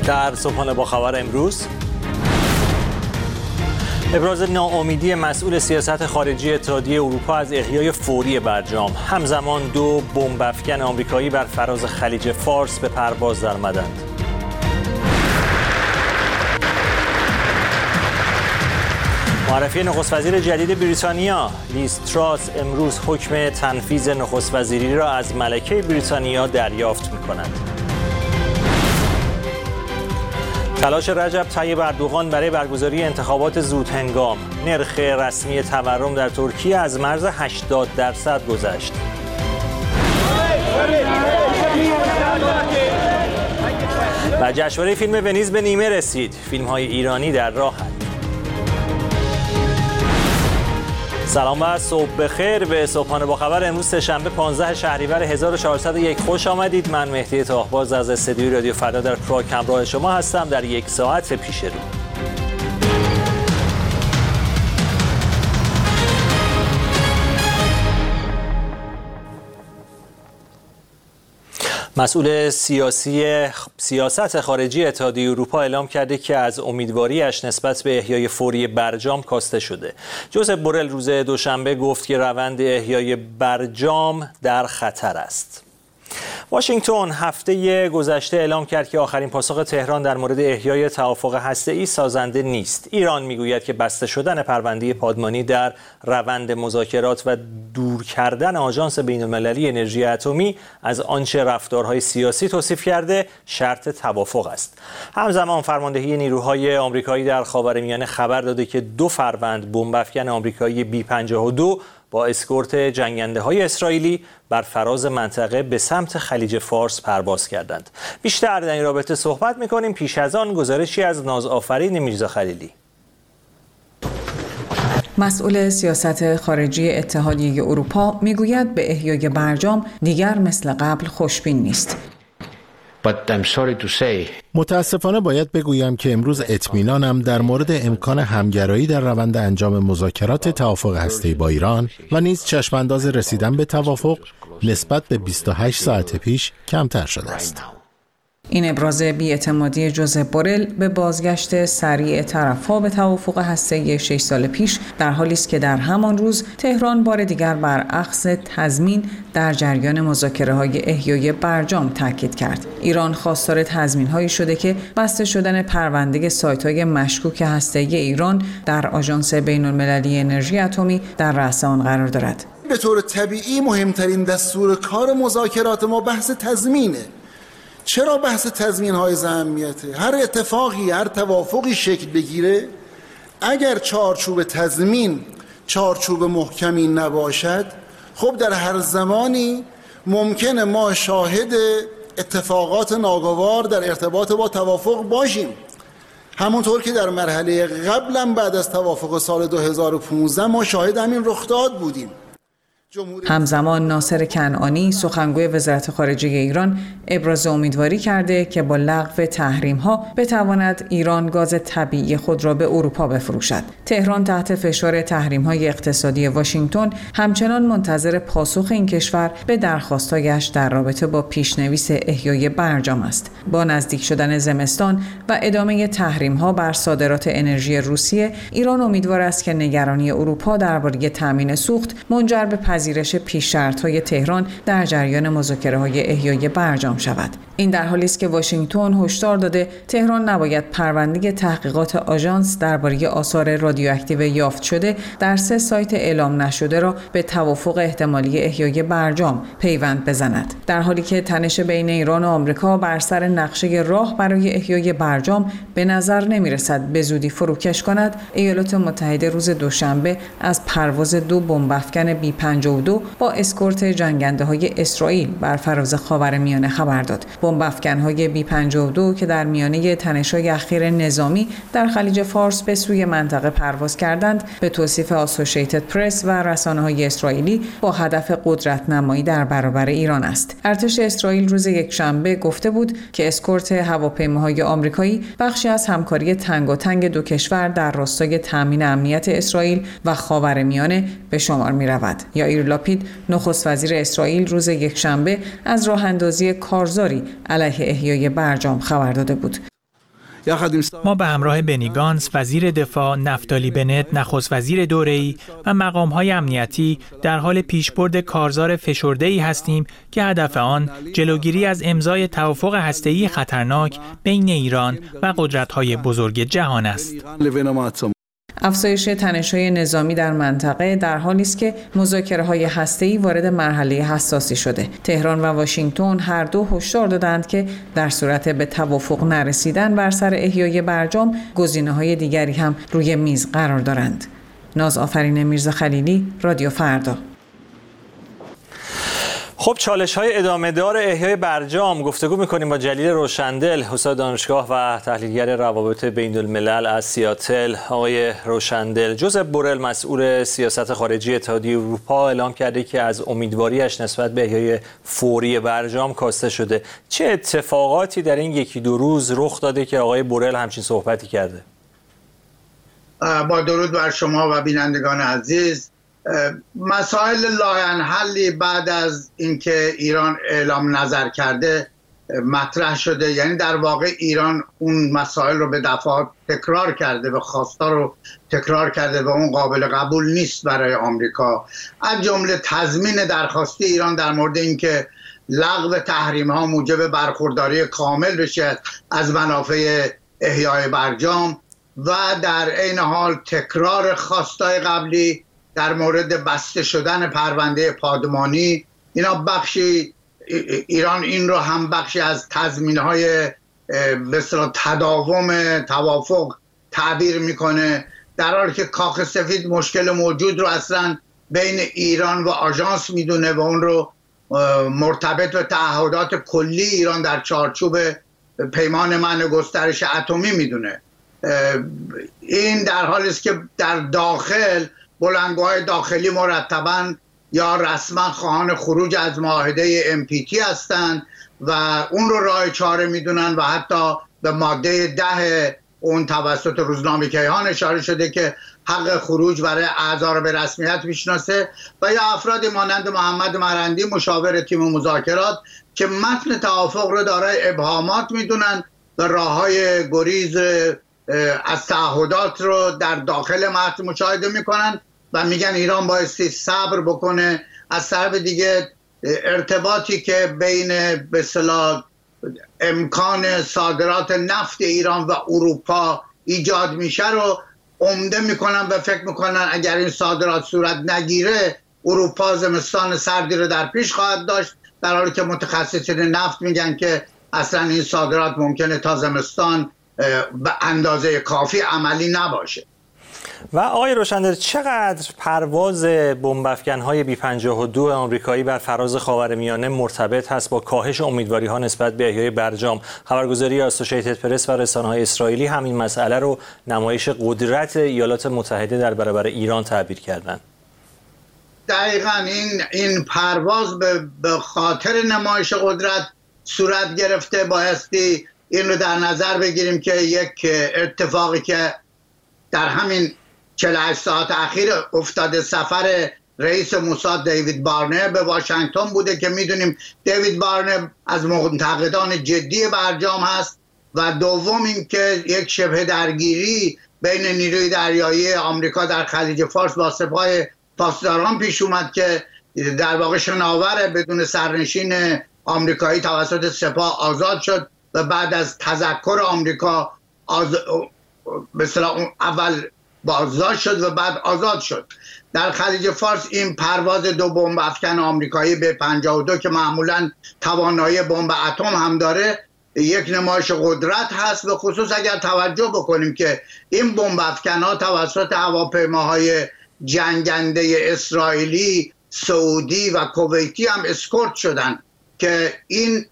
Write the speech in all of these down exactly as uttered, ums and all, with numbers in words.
در صبحانه با خبر امروز، ابراز ناامیدی مسئول سیاست خارجی اتحادیه اروپا از احیای فوری برجام. همزمان دو بمب‌افکن آمریکایی بر فراز خلیج فارس به پرواز درآمدند. معرفی نخست وزیر جدید بریتانیا، لیز تراس، امروز حکم تنفیذ نخست وزیری را از ملکه بریتانیا دریافت می‌کند. تلاش رجب طیب اردوغان برای برگزاری انتخابات زودهنگام. نرخ رسمی تورم در ترکیه از مرز هشتاد درصد گذشت. و جشنواره فیلم ونیز به نیمه رسید. فیلم‌های ایرانی در راهند. سلام و صبح بخیر. به صبحانه با خبر امروز سه‌شنبه پانزده شهریور هزار و چهارصد و یک خوش آمدید. من مهدی طاهباز از استودیوی رادیو فردا در پراگ همراه شما هستم در یک ساعت پیش رو. مسئول سیاسی سیاست خارجی اتحادیه اروپا اعلام کرده که از امیدواریش نسبت به احیای فوری برجام کاسته شده. جوزپ بورل روز دوشنبه گفت که روند احیای برجام در خطر است. واشنگتن هفته گذشته اعلام کرد که آخرین پاسخ تهران در مورد احیای توافق هسته‌ای سازنده نیست. ایران میگوید که بسته شدن پرونده پادمانی در روند مذاکرات و دور کردن آژانس بین‌المللی انرژی اتمی از آنچه رفتارهای سیاسی توصیف کرده شرط توافق است. همزمان فرماندهی نیروهای آمریکایی در خاورمیانه خبر داده که دو فروند بمب‌افکن آمریکایی بی پنجاه و دو با اسکورت جنگنده‌های اسرائیلی بر فراز منطقه به سمت خلیج فارس پرواز کردند. بیشتر در این رابطه صحبت می‌کنیم. پیش از آن گزارشی از نازآفرین میرزا خلیلی. مسئول سیاست خارجی اتحادیه اروپا میگوید به احیای برجام دیگر مثل قبل خوشبین نیست. متاسفانه باید بگویم که امروز اطمینانم در مورد امکان همگرایی در روند انجام مذاکرات توافق هسته‌ای با ایران و نیز چشمانداز رسیدن به توافق نسبت به بیست و هشت ساعت پیش کمتر شده است. این ابراز بی‌اعتمادی جوزپ بورل به بازگشت سریع طرف‌ها به توافق هسته‌ای شش سال پیش در حالی است که در همان روز تهران بار دیگر بر اخذ تضمین در جریان مذاکره‌های احیای برجام تاکید کرد. ایران خواستار تضمین‌هایی شده که بسته شدن پرونده سایت‌های مشکوک هسته‌ای ایران در آژانس بین‌المللی انرژی اتمی در رأس آن قرار دارد. به طور طبیعی مهمترین دستور کار مذاکرات ما بحث تضمینه. چرا بحث تضمین های اهمیته؟ هر اتفاقی، هر توافقی شکل بگیره، اگر چارچوب تضمین چارچوب محکمی نباشد، خب در هر زمانی ممکنه ما شاهد اتفاقات ناگوار در ارتباط با توافق باشیم. همونطور که در مرحله قبلا بعد از توافق سال دو هزار و پانزده ما شاهد همین رخداد بودیم. همزمان ناصر کنعانی سخنگوی وزارت خارجه ایران ابراز امیدواری کرده که با لغو تحریم‌ها بتواند ایران گاز طبیعی خود را به اروپا بفروشد. تهران تحت فشار تحریم‌های اقتصادی واشنگتن همچنان منتظر پاسخ این کشور به درخواست‌هایش در رابطه با پیشنویس احیای برجام است. با نزدیک شدن زمستان و ادامه تحریم‌ها بر صادرات انرژی روسیه، ایران امیدوار است که نگرانی اروپا درباره تامین سوخت منجر به پذیرش پیش شرط‌های تهران در جریان مذاکره‌های احیای برجام شود. این در حالی است که واشنگتن هشدار داده تهران نباید پرونده تحقیقات آژانس درباره آثار رادیواکتیو یافت شده در سه سایت اعلام نشده را به توافق احتمالی احیای برجام پیوند بزند. در حالی که تنش بین ایران و آمریکا بر سر نقشه راه برای احیای برجام به نظر نمی‌رسد به زودی فروکش کند، ایالات متحده روز دوشنبه از پرواز دو بمب‌افکن بی پنجاه و دو با اسکورت جنگنده‌های اسرائیل بر فراز خاورمیانه خبر داد. بمب‌افکن‌های بی پنجاه و دو که در میانه تنش‌های اخیر نظامی در خلیج فارس به سوی منطقه پرواز کردند، به توصیف آسوشیتد پرس و رسانه‌های اسرائیلی با هدف قدرت نمایی در برابر ایران است. ارتش اسرائیل روز یکشنبه گفته بود که اسکورت هواپیماهای آمریکایی بخشی از همکاری تنگاتنگ دو کشور در راستای تامین امنیت اسرائیل و خاورمیانه به شمار می‌رود. یائیر لاپید نخست وزیر اسرائیل روز یکشنبه از راه‌اندازی کارزاری علیه احیای برجام خبر داده بود. ما به همراه بنی گانتز وزیر دفاع، نفتالی بنت نخست وزیر دوره‌ای و مقام‌های امنیتی در حال پیشبرد کارزار فشرده‌ای هستیم که هدف آن جلوگیری از امضای توافق هسته‌ای خطرناک بین ایران و قدرت‌های بزرگ جهان است. افزایش تنش‌های نظامی در منطقه در حالی است که مذاکره‌های هسته‌ای وارد مرحله حساسی شده. تهران و واشنگتن هر دو هشدار دادند که در صورت به توافق نرسیدن بر سر احیای برجام، گزینه‌های دیگری هم روی میز قرار دارند. ناز آفرین میرزا خلیلی، رادیو فردا. خب چالش های ادامه دار احیای برجام گفتگو میکنیم با جلیل روشندل، استاد دانشگاه و تحلیلگر روابط بین الملل از سیاتل. آقای روشندل، جوزپ بورل مسئول سیاست خارجی اتحادیه اروپا اعلام کرده که از امیدواریش نسبت به احیای فوری برجام کاسته شده. چه اتفاقاتی در این یکی دو روز رخ داده که آقای بورل همچین صحبتی کرده؟ با درود بر شما و بینندگان عزیز. مسائل لاینحلی بعد از اینکه ایران اعلام نظر کرده مطرح شده، یعنی در واقع ایران اون مسائل رو به دفعات تکرار کرده و خواستا رو تکرار کرده و اون قابل قبول نیست برای آمریکا. از جمله تضمین درخواستی ایران در مورد اینکه لغو تحریم ها موجب برخورداری کامل بشه از منافع احیای برجام و در عین حال تکرار خواستای قبلی در مورد بسته شدن پرونده پادمانی. اینا بخشی ایران این رو هم بخشی از تضمین‌های به اصطلاح تداوم توافق تعبیر میکنه، در حالی که کاخ سفید مشکل موجود رو اصلا بین ایران و آژانس میدونه و اون رو مرتبط به تعهدات کلی ایران در چارچوب پیمان منع گسترش اتمی میدونه. این در حالی است که در داخل بلندگوهای داخلی مرتباً یا رسما خواهان خروج از معاهده ام پی تی هستند و اون رو راه چاره میدونن و حتی به ماده ده اون توسط روزنامه کیهان اشاره شده که حق خروج برای اعضا رو به رسمیت میشناسه و یا افرادی مانند محمد مرندی مشاور تیم مذاکرات که متن توافق رو دارای ابهامات میدونن و راههای گریز از تعهدات رو در داخل متن مشاهده میکنن و میگن ایران بایستی صبر بکنه. از طرف دیگه ارتباطی که بین به اصطلاح امکان صادرات نفت ایران و اروپا ایجاد میشه رو عمده میکنن و فکر میکنن اگر این صادرات صورت نگیره اروپا زمستان سردی رو در پیش خواهد داشت، در حالی که متخصصین نفت میگن که اصلا این صادرات ممکنه تا زمستان به اندازه کافی عملی نباشه. و آقای روشندل، چقدر پرواز بمب افکن‌های بی پنجاه و دو آمریکایی بر فراز خاورمیانه مرتبط هست با کاهش امیدواری‌ها نسبت به احیای برجام؟ خبرگزاری اسوسییتد پرس و رسانه‌های اسرائیلی همین مسئله رو نمایش قدرت ایالات متحده در برابر ایران تعبیر کردند. دقیقاً این این پرواز به, به خاطر نمایش قدرت صورت گرفته. بایستی این رو در نظر بگیریم که یک اتفاقی که در همین چهل و هشت ساعت اخیر افتاده سفر رئیس موساد دیوید بارنر به واشنگتن بوده که میدونیم دیوید بارنر از منتقدان جدی برجام هست و دوم این که یک شبه درگیری بین نیروی دریایی آمریکا در خلیج فارس با سپاه پاسداران پیش اومد که در واقع شناور بدون سرنشین آمریکایی توسط سپاه آزاد شد و بعد از تذکر آمریکا آز... مثلا اول بازداشت شد و بعد آزاد شد. در خلیج فارس این پرواز دو بمب افکن آمریکایی به پنجاه و دو که معمولا توانایی بمب اتم هم داره یک نمایش قدرت هست، به خصوص اگر توجه بکنیم که این بمب افکن‌ها توسط هواپیماهای جنگنده اسرائیلی، سعودی و کویتی هم اسکورت شدن که این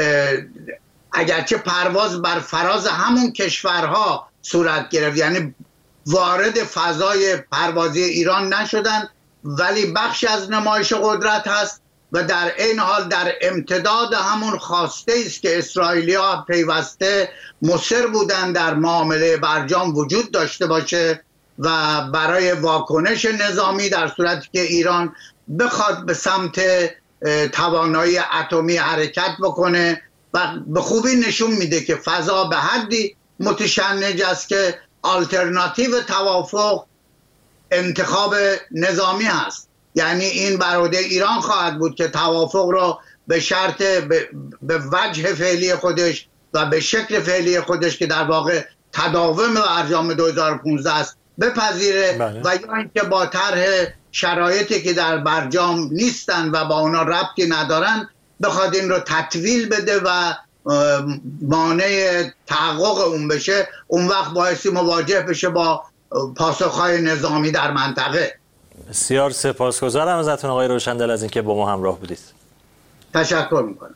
اگرچه پرواز بر فراز همون کشورها صورت گرفت، یعنی وارد فضای پروازی ایران نشدن، ولی بخشی از نمایش قدرت هست و در این حال در امتداد همون خواسته است که اسرائیلی‌ها پیوسته مصر بودن در معامله برجام وجود داشته باشه و برای واکنش نظامی در صورتی که ایران بخواد به سمت توانایی اتمی حرکت بکنه و به خوبی نشون میده که فضا به حدی متشنج است که آلترناتیو توافق انتخاب نظامی هست. یعنی این برآورده ایران خواهد بود که توافق را به شرط به, به وجه فعلی خودش و به شکل فعلی خودش که در واقع تداوم برجام دو هزار و پانزده است بپذیره بله. و یا اینکه با طرح شرایطی که در برجام نیستن و با اونا ربطی ندارن بخواد این رو تطویل بده و مانع تحقق اون بشه، اون وقت بایستی مواجه بشه با پاسخهای نظامی در منطقه. بسیار سپاسگزارم ازتون آقای روشندل از اینکه با ما همراه بودید. تشکر میکنم.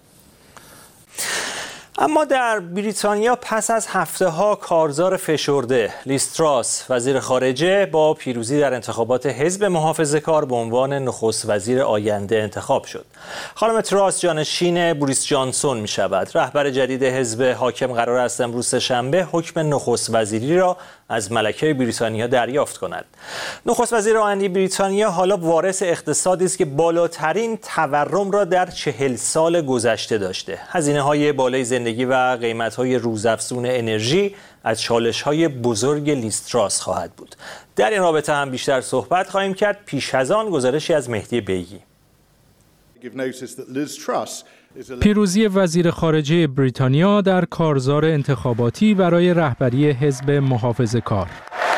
اما در بریتانیا پس از هفته ها کارزار فشرده، لیز تراس وزیر خارجه با پیروزی در انتخابات حزب محافظه‌کار به عنوان نخست وزیر آینده انتخاب شد. خانم تراس جانشین بوریس جانسون می شود. رهبر جدید حزب حاکم قرار است امروز سه‌شنبه حکم نخست وزیری را از ملکه بریتانیا دریافت کند. نخست وزیر آینده بریتانیا حالا وارث اقتصادی است که بالاترین تورم را در چهل سال گذشته داشته. هزینه‌های بالای زندگی و قیمت‌های روزافزون انرژی از چالش‌های بزرگ لیز تراس خواهد بود. در این رابطه هم بیشتر صحبت خواهیم کرد. پیش از آن گزارشی از مهدی بیگی. پیروزی وزیر خارجه بریتانیا در کارزار انتخاباتی برای رهبری حزب محافظه‌کار.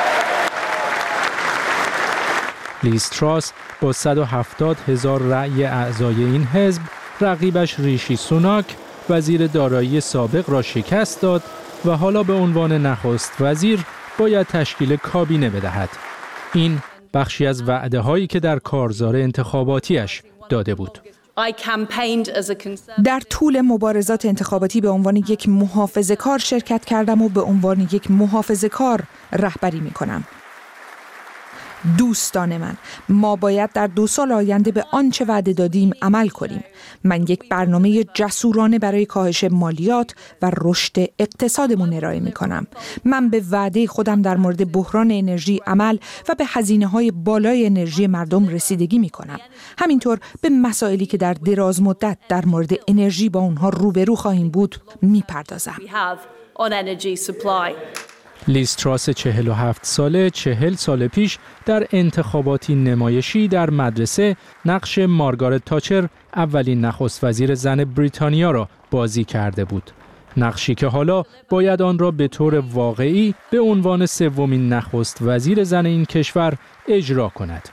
لیز تراس با صد و هفتاد هزار رأی اعضای این حزب رقیبش ریشی سوناک وزیر دارایی سابق را شکست داد و حالا به عنوان نخست وزیر باید تشکیل کابینه بدهد. این بخشی از وعده هایی که در کارزار انتخاباتیش داده بود. در طول مبارزات انتخاباتی به عنوان یک محافظه‌کار شرکت کردم و به عنوان یک محافظه‌کار رهبری می‌کنم. دوستان من، ما باید در دو سال آینده به آنچه وعده دادیم عمل کنیم. من یک برنامه جسورانه برای کاهش مالیات و رشد اقتصادمون ارائه می‌کنم. من به وعده خودم در مورد بحران انرژی عمل و به هزینه‌های بالای انرژی مردم رسیدگی می‌کنم. همینطور به مسائلی که در دراز مدت در مورد انرژی با اونها روبرو خواهیم بود می‌پردازم. لیز تراس چهل و هفت ساله چهل سال پیش در انتخاباتی نمایشی در مدرسه نقش مارگارت تاچر اولین نخست وزیر زن بریتانیا را بازی کرده بود. نقشی که حالا باید آن را به طور واقعی به عنوان سومین نخست وزیر زن این کشور اجرا کند.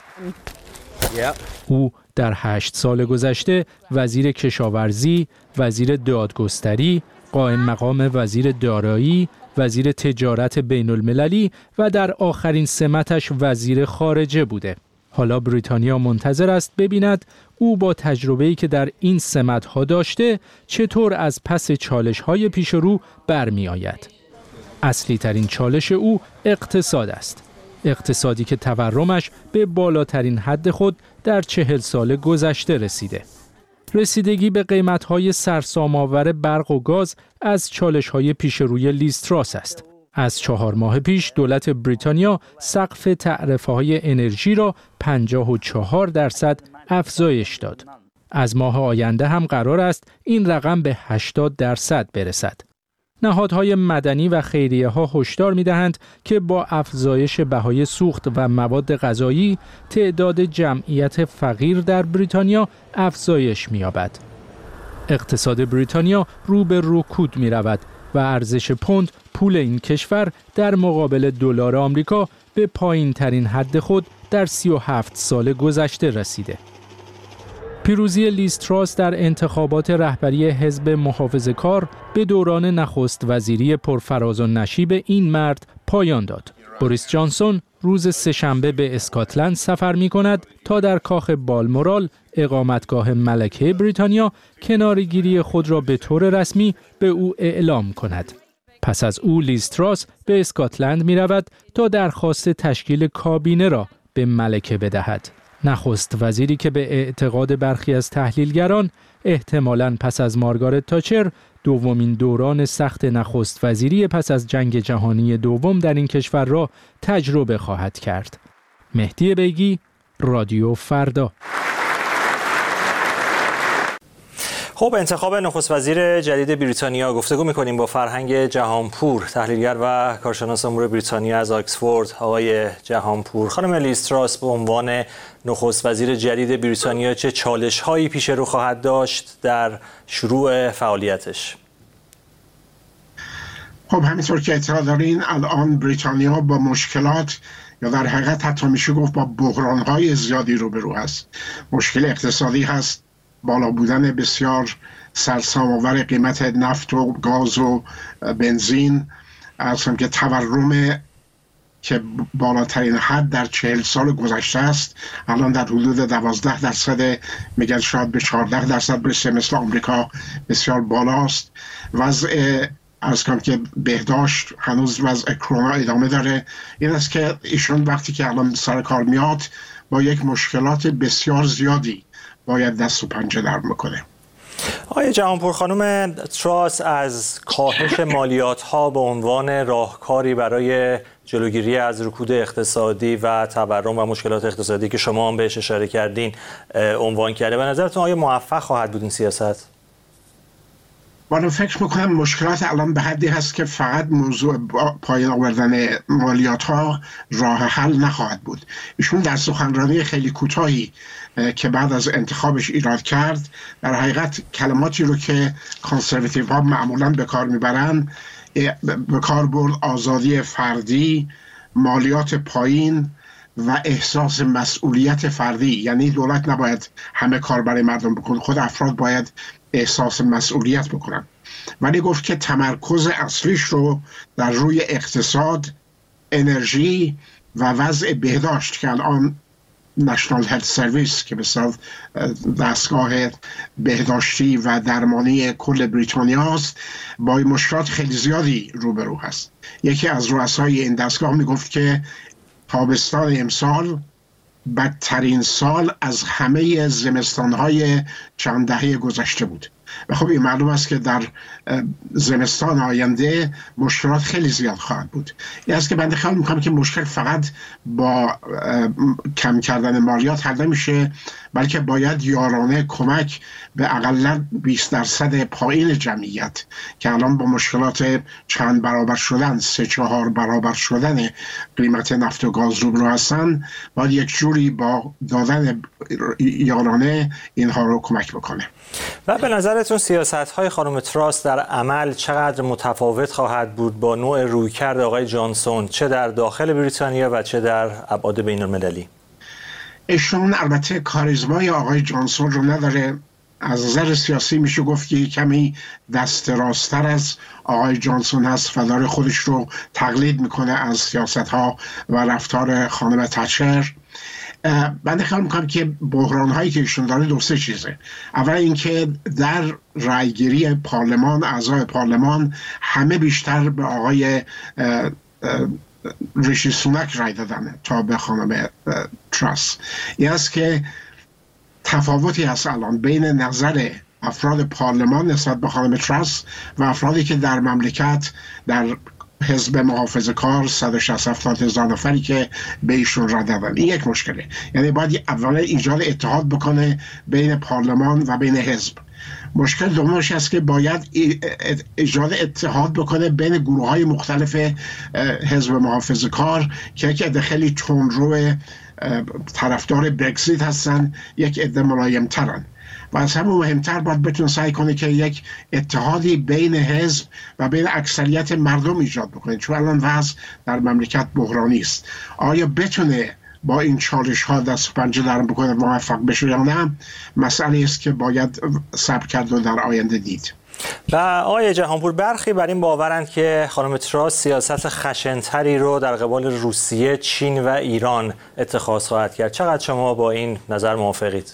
او در هشت سال گذشته وزیر کشاورزی، وزیر دادگستری، قائم مقام وزیر دارایی، وزیر تجارت بین المللی و در آخرین سمتش وزیر خارجه بوده. حالا بریتانیا منتظر است ببیند او با تجربه‌ای که در این سمت‌ها داشته چطور از پس چالش‌های پیش رو برمی آید. اصلی ترین چالش او اقتصاد است. اقتصادی که تورمش به بالاترین حد خود در چهل سال گذشته رسیده. رسیدگی به قیمت‌های سرسام‌آور برق و گاز از چالش‌های پیش روی لیز تراس است. از چهار ماه پیش دولت بریتانیا سقف تعرفه‌های انرژی را پنجاه و چهار درصد افزایش داد. از ماه آینده هم قرار است این رقم به هشتاد درصد برسد. نهادهای مدنی و خیریه‌ها هشدار می‌دهند که با افزایش بهای سوخت و مواد غذایی تعداد جمعیت فقیر در بریتانیا افزایش می‌یابد. اقتصاد بریتانیا رو به رکود می‌رود و ارزش پوند پول این کشور در مقابل دلار آمریکا به پایین‌ترین حد خود در سی و هفت سال گذشته رسیده. پیروزی لیز تراس در انتخابات رهبری حزب محافظه‌کار به دوران نخست وزیری پرفراز و نشیب این مرد پایان داد. بوریس جانسون روز سه‌شنبه به اسکاتلند سفر می‌کند تا در کاخ بالمورال اقامتگاه ملکه بریتانیا کناره‌گیری خود را به طور رسمی به او اعلام کند. پس از او لیز تراس به اسکاتلند می‌رود تا درخواست تشکیل کابینه را به ملکه بدهد. نخست وزیری که به اعتقاد برخی از تحلیلگران احتمالاً پس از مارگارت تاچر دومین دوران سخت نخست وزیری پس از جنگ جهانی دوم در این کشور را تجربه خواهد کرد. مهدی بیگی، رادیو فردا. خب انتخاب نخست وزیر جدید بریتانیا، گفتگو می‌کنیم با فرهنگ جهانپور، تحلیلگر و کارشناس امور بریتانیا از آکسفورد. آقای جهانپور، خانم لیز تراس به عنوان نخست وزیر جدید بریتانیا چه چالش‌هایی پیش رو خواهد داشت در شروع فعالیتش؟ خب همینطور که اطلاع دارین الان بریتانیا با مشکلات یا در حقیقت حتی میشه گفت با بحران‌های زیادی روبرو است. مشکل اقتصادی هست، بالا بودن بسیار سرسام‌آور قیمت نفت و گاز و بنزین، اصلا که تورم که بالاترین حد در چهل سال گذشته است الان در حدود دوازده درصد، میگن شاید به چهارده درصد برسه، مثل آمریکا بسیار بالاست. وضع از کنم که بهداشت هنوز وضع کرونا ادامه داره. این است که ایشون وقتی که الان سر کار میاد با یک مشکلات بسیار زیادی باید دست و پنجه نرم میکنه. آقای جهانپور، خانم تراس از کاهش مالیات ها به عنوان راهکاری برای جلوگیری از رکود اقتصادی و تورم و مشکلات اقتصادی که شما هم بهش اشاره کردین عنوان کرده. به نظرتون آیا موفق خواهد بود این سیاست؟ من فکر میکنم مشکلات الان به حدی هست که فقط موضوع پایین آوردن مالیات ها راه حل نخواهد بود. ایشون در سخنرانی خیلی کوتاهی که بعد از انتخابش ایراد کرد، در حقیقت کلماتی رو که کانسرواتیو ها معمولا به کار میبرن به کار برد: آزادی فردی، مالیات پایین و احساس مسئولیت فردی. یعنی دولت نباید همه کار برای مردم بکنه، خود افراد باید احساس مسئولیت بکنن. ولی گفت که تمرکز اصلیش رو در روی اقتصاد، انرژی و وضع بهداشت که الان نشنال هلت سرویس که مثلا دستگاه بهداشتی و درمانی کل بریتانیا است، با مشکلات خیلی زیادی روبرو هست. یکی از رؤسای این دستگاه میگفت که تابستان امسال بدترین سال از همه زمستان‌های چند دهه گذشته بود. و خب این معلوم است که در زمستان آینده مشکلات خیلی زیاد خواهد بود. این است که بنده خیال میکنم که مشکل فقط با کم کردن مالیات حل نمیشه، بلکه باید یارانه کمک به اقلا بیست درصد پایین جمعیت که الان با مشکلات چند برابر شدن، سه چهار برابر شدن قیمت نفت و گاز روبرو هستن، باید یک جوری با دادن یارانه اینها رو کمک بکنه. و به نظرتون سیاست‌های خانم تراس در عمل چقدر متفاوت خواهد بود با نوع رویکرد آقای جانسون، چه در داخل بریتانیا و چه در ابعاد بین‌المللی؟ ایشون البته کاریزمای آقای جانسون رو نداره. از نظر سیاسی میشه گفت که کمی دست راست‌تر از آقای جانسون هست و داره خودش رو تقلید میکنه از سیاست‌ها و رفتار خانم تچر. من خیال میکنم که بحران هایی که ایشون داره دو سه چیزه. اول اینکه در رأیگیری پارلمان، اعضای پارلمان همه بیشتر به آقای ریشی سوناک رأی دادن تا به خانم تراس. این است که تفاوتی هست الان بین نظر افراد پارلمان نسبت به خانم تراس و افرادی که در مملکت در حزب محافظه کار صد و شصت هفتاد هزار نفری که به ایشون رای دادن. این یک مشکله. یعنی باید اول ایجاد اتحاد بکنه بین پارلمان و بین حزب. مشکل دومش است که باید ایجاد اتحاد بکنه بین گروه های مختلف حزب محافظه کار که یک عده خیلی تندرو طرفدار برگزیت هستن، یک عده ملایم ترن. و از همون مهمتر باید بتونه سعی کنه که یک اتحادی بین حزب و بین اکثریت مردم ایجاد بکنه، چون الان وضع در مملکت بحرانی است. آیا بتونه با این چالش ها دست و پنجه نرم بکنه موفق بشه یا نه، مسئله است که باید صبر کرد و در آینده دید. و آقای جهانپور، برخی بر این باورند که خانم تراس سیاست خشنتری رو در قبال روسیه، چین و ایران اتخاذ خواهد کرد. چقدر شما با این نظر موافقید؟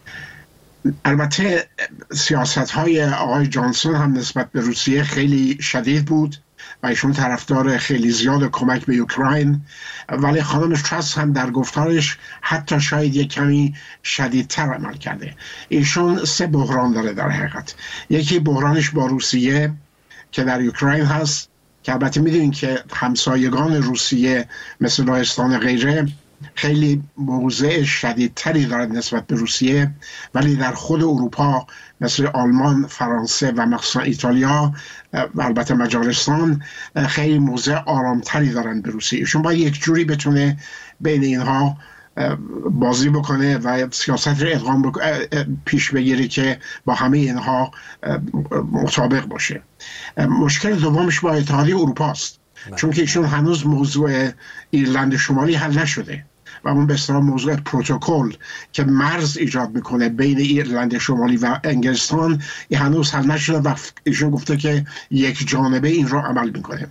البته سیاست های آقای جانسون هم نسبت به روسیه خیلی شدید بود و ایشون طرفدار خیلی زیاد کمک به اوکراین، ولی خانم تراس هم در گفتارش حتی شاید یک کمی شدیدتر عمل کرده. ایشون سه بحران داره در حقیقت. یکی بحرانش با روسیه که در اوکراین هست، که البته میدونین که همسایگان روسیه مثل لهستان غیره خیلی موضع شدیدتری دارد نسبت به روسیه، ولی در خود اروپا مثل آلمان، فرانسه و مخصوصا ایتالیا و البته مجارستان خیلی موضع آرامتری دارند به روسیه. ایشون باید یک جوری بتونه بین اینها بازی بکنه و سیاست رو ادغام بک... پیش بگیره که با همه اینها مطابق باشه. مشکل دومش با اتحادیه اروپا است، چون که ایشون هنوز موضوع ایرلند شمالی حل نشده و اون به اصطلاح موضوع پروتکل که مرز ایجاد میکنه بین ایرلند شمالی و انگلستان این هنوز حل نشده و ایشون گفته که یک جانبه این رو عمل میکنه.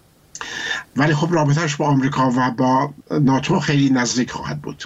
ولی خب رابطهش با آمریکا و با ناتو خیلی نزدیک خواهد بود.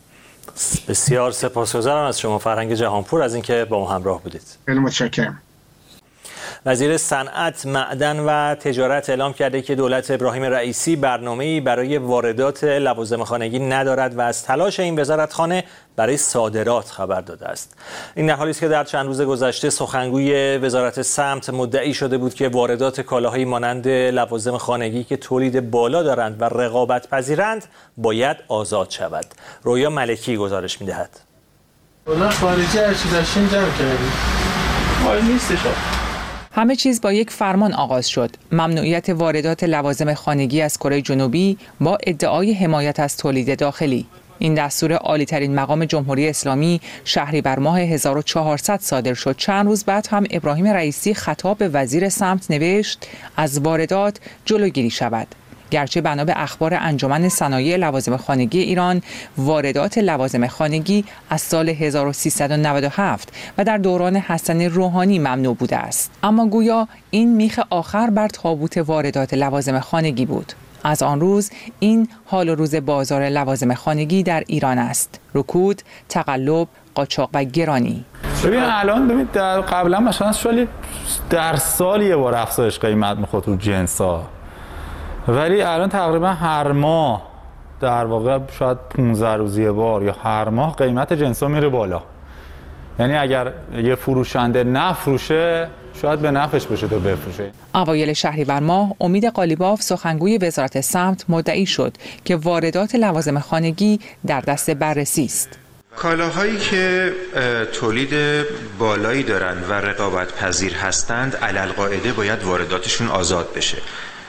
بسیار سپاسگزارم از شما فرهنگ جهانپور از اینکه با ما همراه بودید. خیلی متشکرم. وزیر صنعت، معدن و تجارت اعلام کرده که دولت ابراهیم رئیسی برنامه‌ای برای واردات لوازم خانگی ندارد و از تلاش این وزارتخانه برای صادرات خبر داده است. این در حالی است که در چند روز گذشته سخنگوی وزارت سمت مدعی شده بود که واردات کالاهایی مانند لوازم خانگی که تولید بالا دارند و رقابت پذیرند باید آزاد شود. رویا ملکی گزارش می‌دهد. اونا خارجی هر چی داشتین جمع کردیم. مال نیستش. همه چیز با یک فرمان آغاز شد. ممنوعیت واردات لوازم خانگی از کره جنوبی با ادعای حمایت از تولید داخلی. این دستور عالی‌ترین مقام جمهوری اسلامی شهریور ماه هزار و چهارصد صادر شد. چند روز بعد هم ابراهیم رئیسی خطاب به وزیر سمت نوشت از واردات جلوگیری شود. گرچه بنا به اخبار انجمن صنایع لوازم خانگی ایران واردات لوازم خانگی از سال هزار و سیصد و نود و هفت و در دوران حسن روحانی ممنوع بوده است، اما گویا این میخ آخر بر تابوت واردات لوازم خانگی بود. از آن روز این حال و روز بازار لوازم خانگی در ایران است: رکود، تقلب، قاچاق و گرانی. ببین الان ببین در قبلا مثلا سالی در سال یه بار افزایش قیمت می‌خورد رو جنس‌ها، ولی الان تقریبا هر ماه در واقع شاید پانزده روز یه بار یا هر ماه قیمت جنس‌ها میره بالا. یعنی اگر یه فروشنده نفروشه شاید به نفعش بشه تا بفروشه. اوایل شهریور ماه امید قالیباف سخنگوی وزارت سمت مدعی شد که واردات لوازم خانگی در دست بررسی است. کالاهایی که تولید بالایی دارند و رقابت پذیر هستند علالقاعده باید وارداتشون آزاد بشه،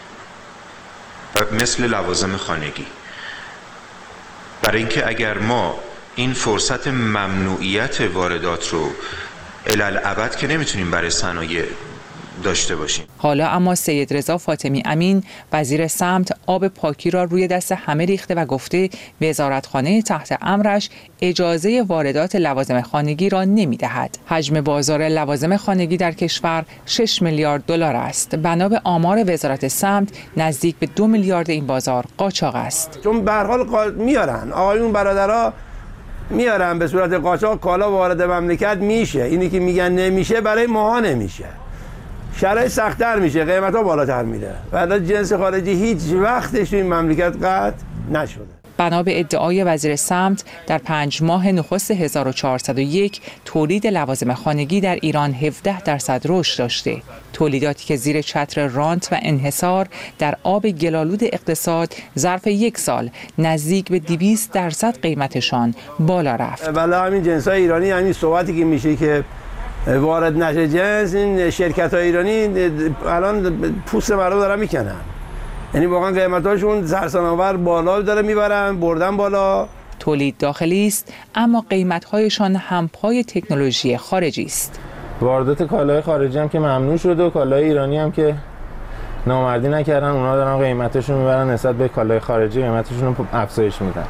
مثل لوازم خانگی. برای اینکه اگر ما این فرصت ممنوعیت واردات رو الالعبد که نمیتونیم برای صنایع داشته باشیم. حالا اما سید رضا فاطمی امین وزیر سمت آب پاکی را روی دست همه ریخته و گفته وزارتخانه تحت امرش اجازه واردات لوازم خانگی را نمیدهد. حجم بازار لوازم خانگی در کشور شش میلیارد دلار است. بنا به آمار وزارت سمت نزدیک به دو میلیارد این بازار قاچاق است. چون به هر حال میارن آقایون برادرها میارن به صورت قاچاق کالا وارد مملکت میشه. اینی که میگن نمیشه برای ماها نمیشه. شرایط سخت‌تر میشه، قیمت‌ها بالاتر میره. ولی جنس خارجی هیچ وقتش این مملکت قطع نشده. بنا به ادعای وزیر سمت در پنج ماه نخست هزار و چهارصد و یک تولید لوازم خانگی در ایران هفده درصد رشد داشته. تولیداتی که زیر چتر رانت و انحصار در آب گلالود اقتصاد ظرف یک سال نزدیک به دویست درصد قیمتشان بالا رفت. ولی همین جنس‌های ایرانی، همین صحبتی که میشه که وارد نشه جنس، این شرکت‌های ایرانی الان پوست مردم دارن میکنن. یعنی واقعا قیمتاشون سرسام‌آور بالا داره میبرن، بردن بالا. تولید داخلی است اما قیمت‌هایشان هم پای تکنولوژی خارجی است. واردات کالای خارجی هم که ممنوع شده و کالای ایرانی هم که نامردی نکردن، اونا دارن قیمتاشون میبرن نسبت به کالای خارجی قیمتاشون رو افزایش میدن.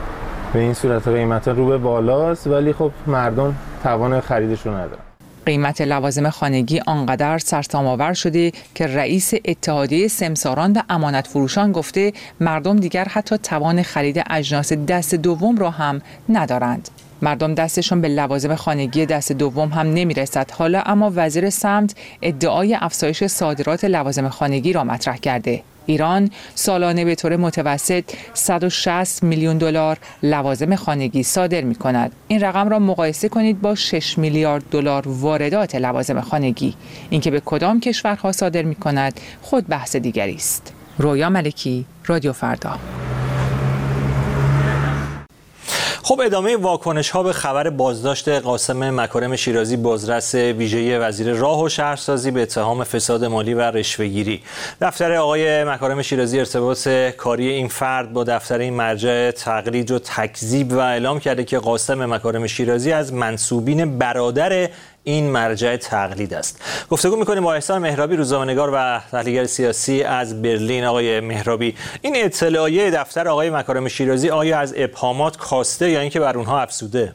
به این صورت قیمت‌ها رو به بالاست ولی خب مردم توان خریدش رو ندارن. قیمت لوازم خانگی آنقدر سرسام‌آور شده که رئیس اتحادیه سمساران و امانت فروشان گفته مردم دیگر حتی توان خرید اجناس دست دوم را هم ندارند. مردم دستشون به لوازم خانگی دست دوم هم نمیرسد. حالا اما وزیر سمت ادعای افزایش صادرات لوازم خانگی را مطرح کرده. ایران سالانه به طور متوسط صد و شصت میلیون دلار لوازم خانگی صادر می کند. این رقم را مقایسه کنید با شش میلیارد دلار واردات لوازم خانگی. اینکه به کدام کشورها صادر می کند خود بحث دیگری است. رویا ملکی، رادیو فردا. خب ادامه واکنش ها به خبر بازداشت قاسم مکارم شیرازی، بازرس ویژه وزیر راه و شهرسازی به اتهام فساد مالی و رشوه‌گیری. دفتر آقای مکارم شیرازی ارتباط کاری این فرد با دفتر این مرجع تقلید و تکذیب و اعلام کرده که قاسم مکارم شیرازی از منسوبین برادر این مرجع تقلید است. گفتگو می‌کنیم با احسان مهرابی، روزنامه‌نگار و تحلیلگر سیاسی از برلین. آقای مهرابی، این اطلاعیه دفتر آقای مکارم شیرازی آیا از ابهامات کاسته یا اینکه بر اونها افزوده؟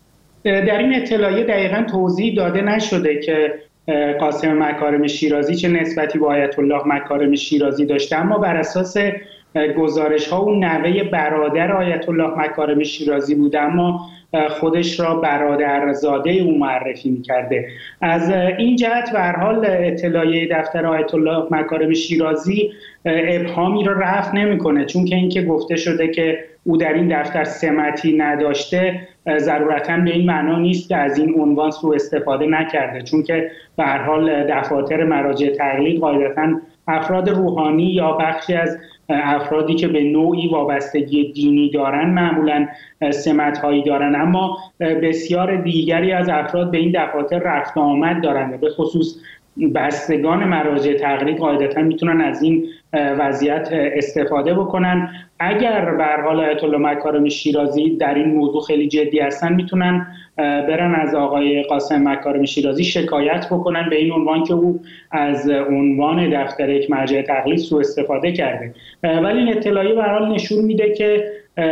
در این اطلاعیه دقیقاً توضیح داده نشده که قاسم مکارم شیرازی چه نسبتی با آیت الله مکارم شیرازی داشته، اما بر اساس گزارش ها اون نوه برادر آیت الله مکارم شیرازی بوده، اما خودش را برادرزاده او معرفی می‌کرده. از این جهت به هر حال اطلاعیه دفتر آیت الله مکارم شیرازی ابهامی را رفع نمی‌کنه، چون که اینکه گفته شده که او در این دفتر سمتی نداشته ضرورتاً به این معنا نیست که از این عنوان سوء استفاده نکرده، چون که به هر حال دفاتر مراجع تقلید قاعدتاً افراد روحانی یا بخشی از افرادی که به نوعی وابستگی دینی دارن معمولاً سمت‌هایی دارن، اما بسیار دیگری از افراد به این دفاتر رفت آمد دارن، به خصوص بستگان مراجع تقلید قاعدتاً میتونن از این وضعیت استفاده بکنن. اگر به هر حال آیت الله مکارم شیرازی در این موضوع خیلی جدی هستن، میتونن برن از آقای قاسم مکارم شیرازی شکایت بکنن به این عنوان که او از عنوان دفتر یک مرجع تقلید سوء استفاده کرده. ولی این اطلاعیه به هر حال نشون میده که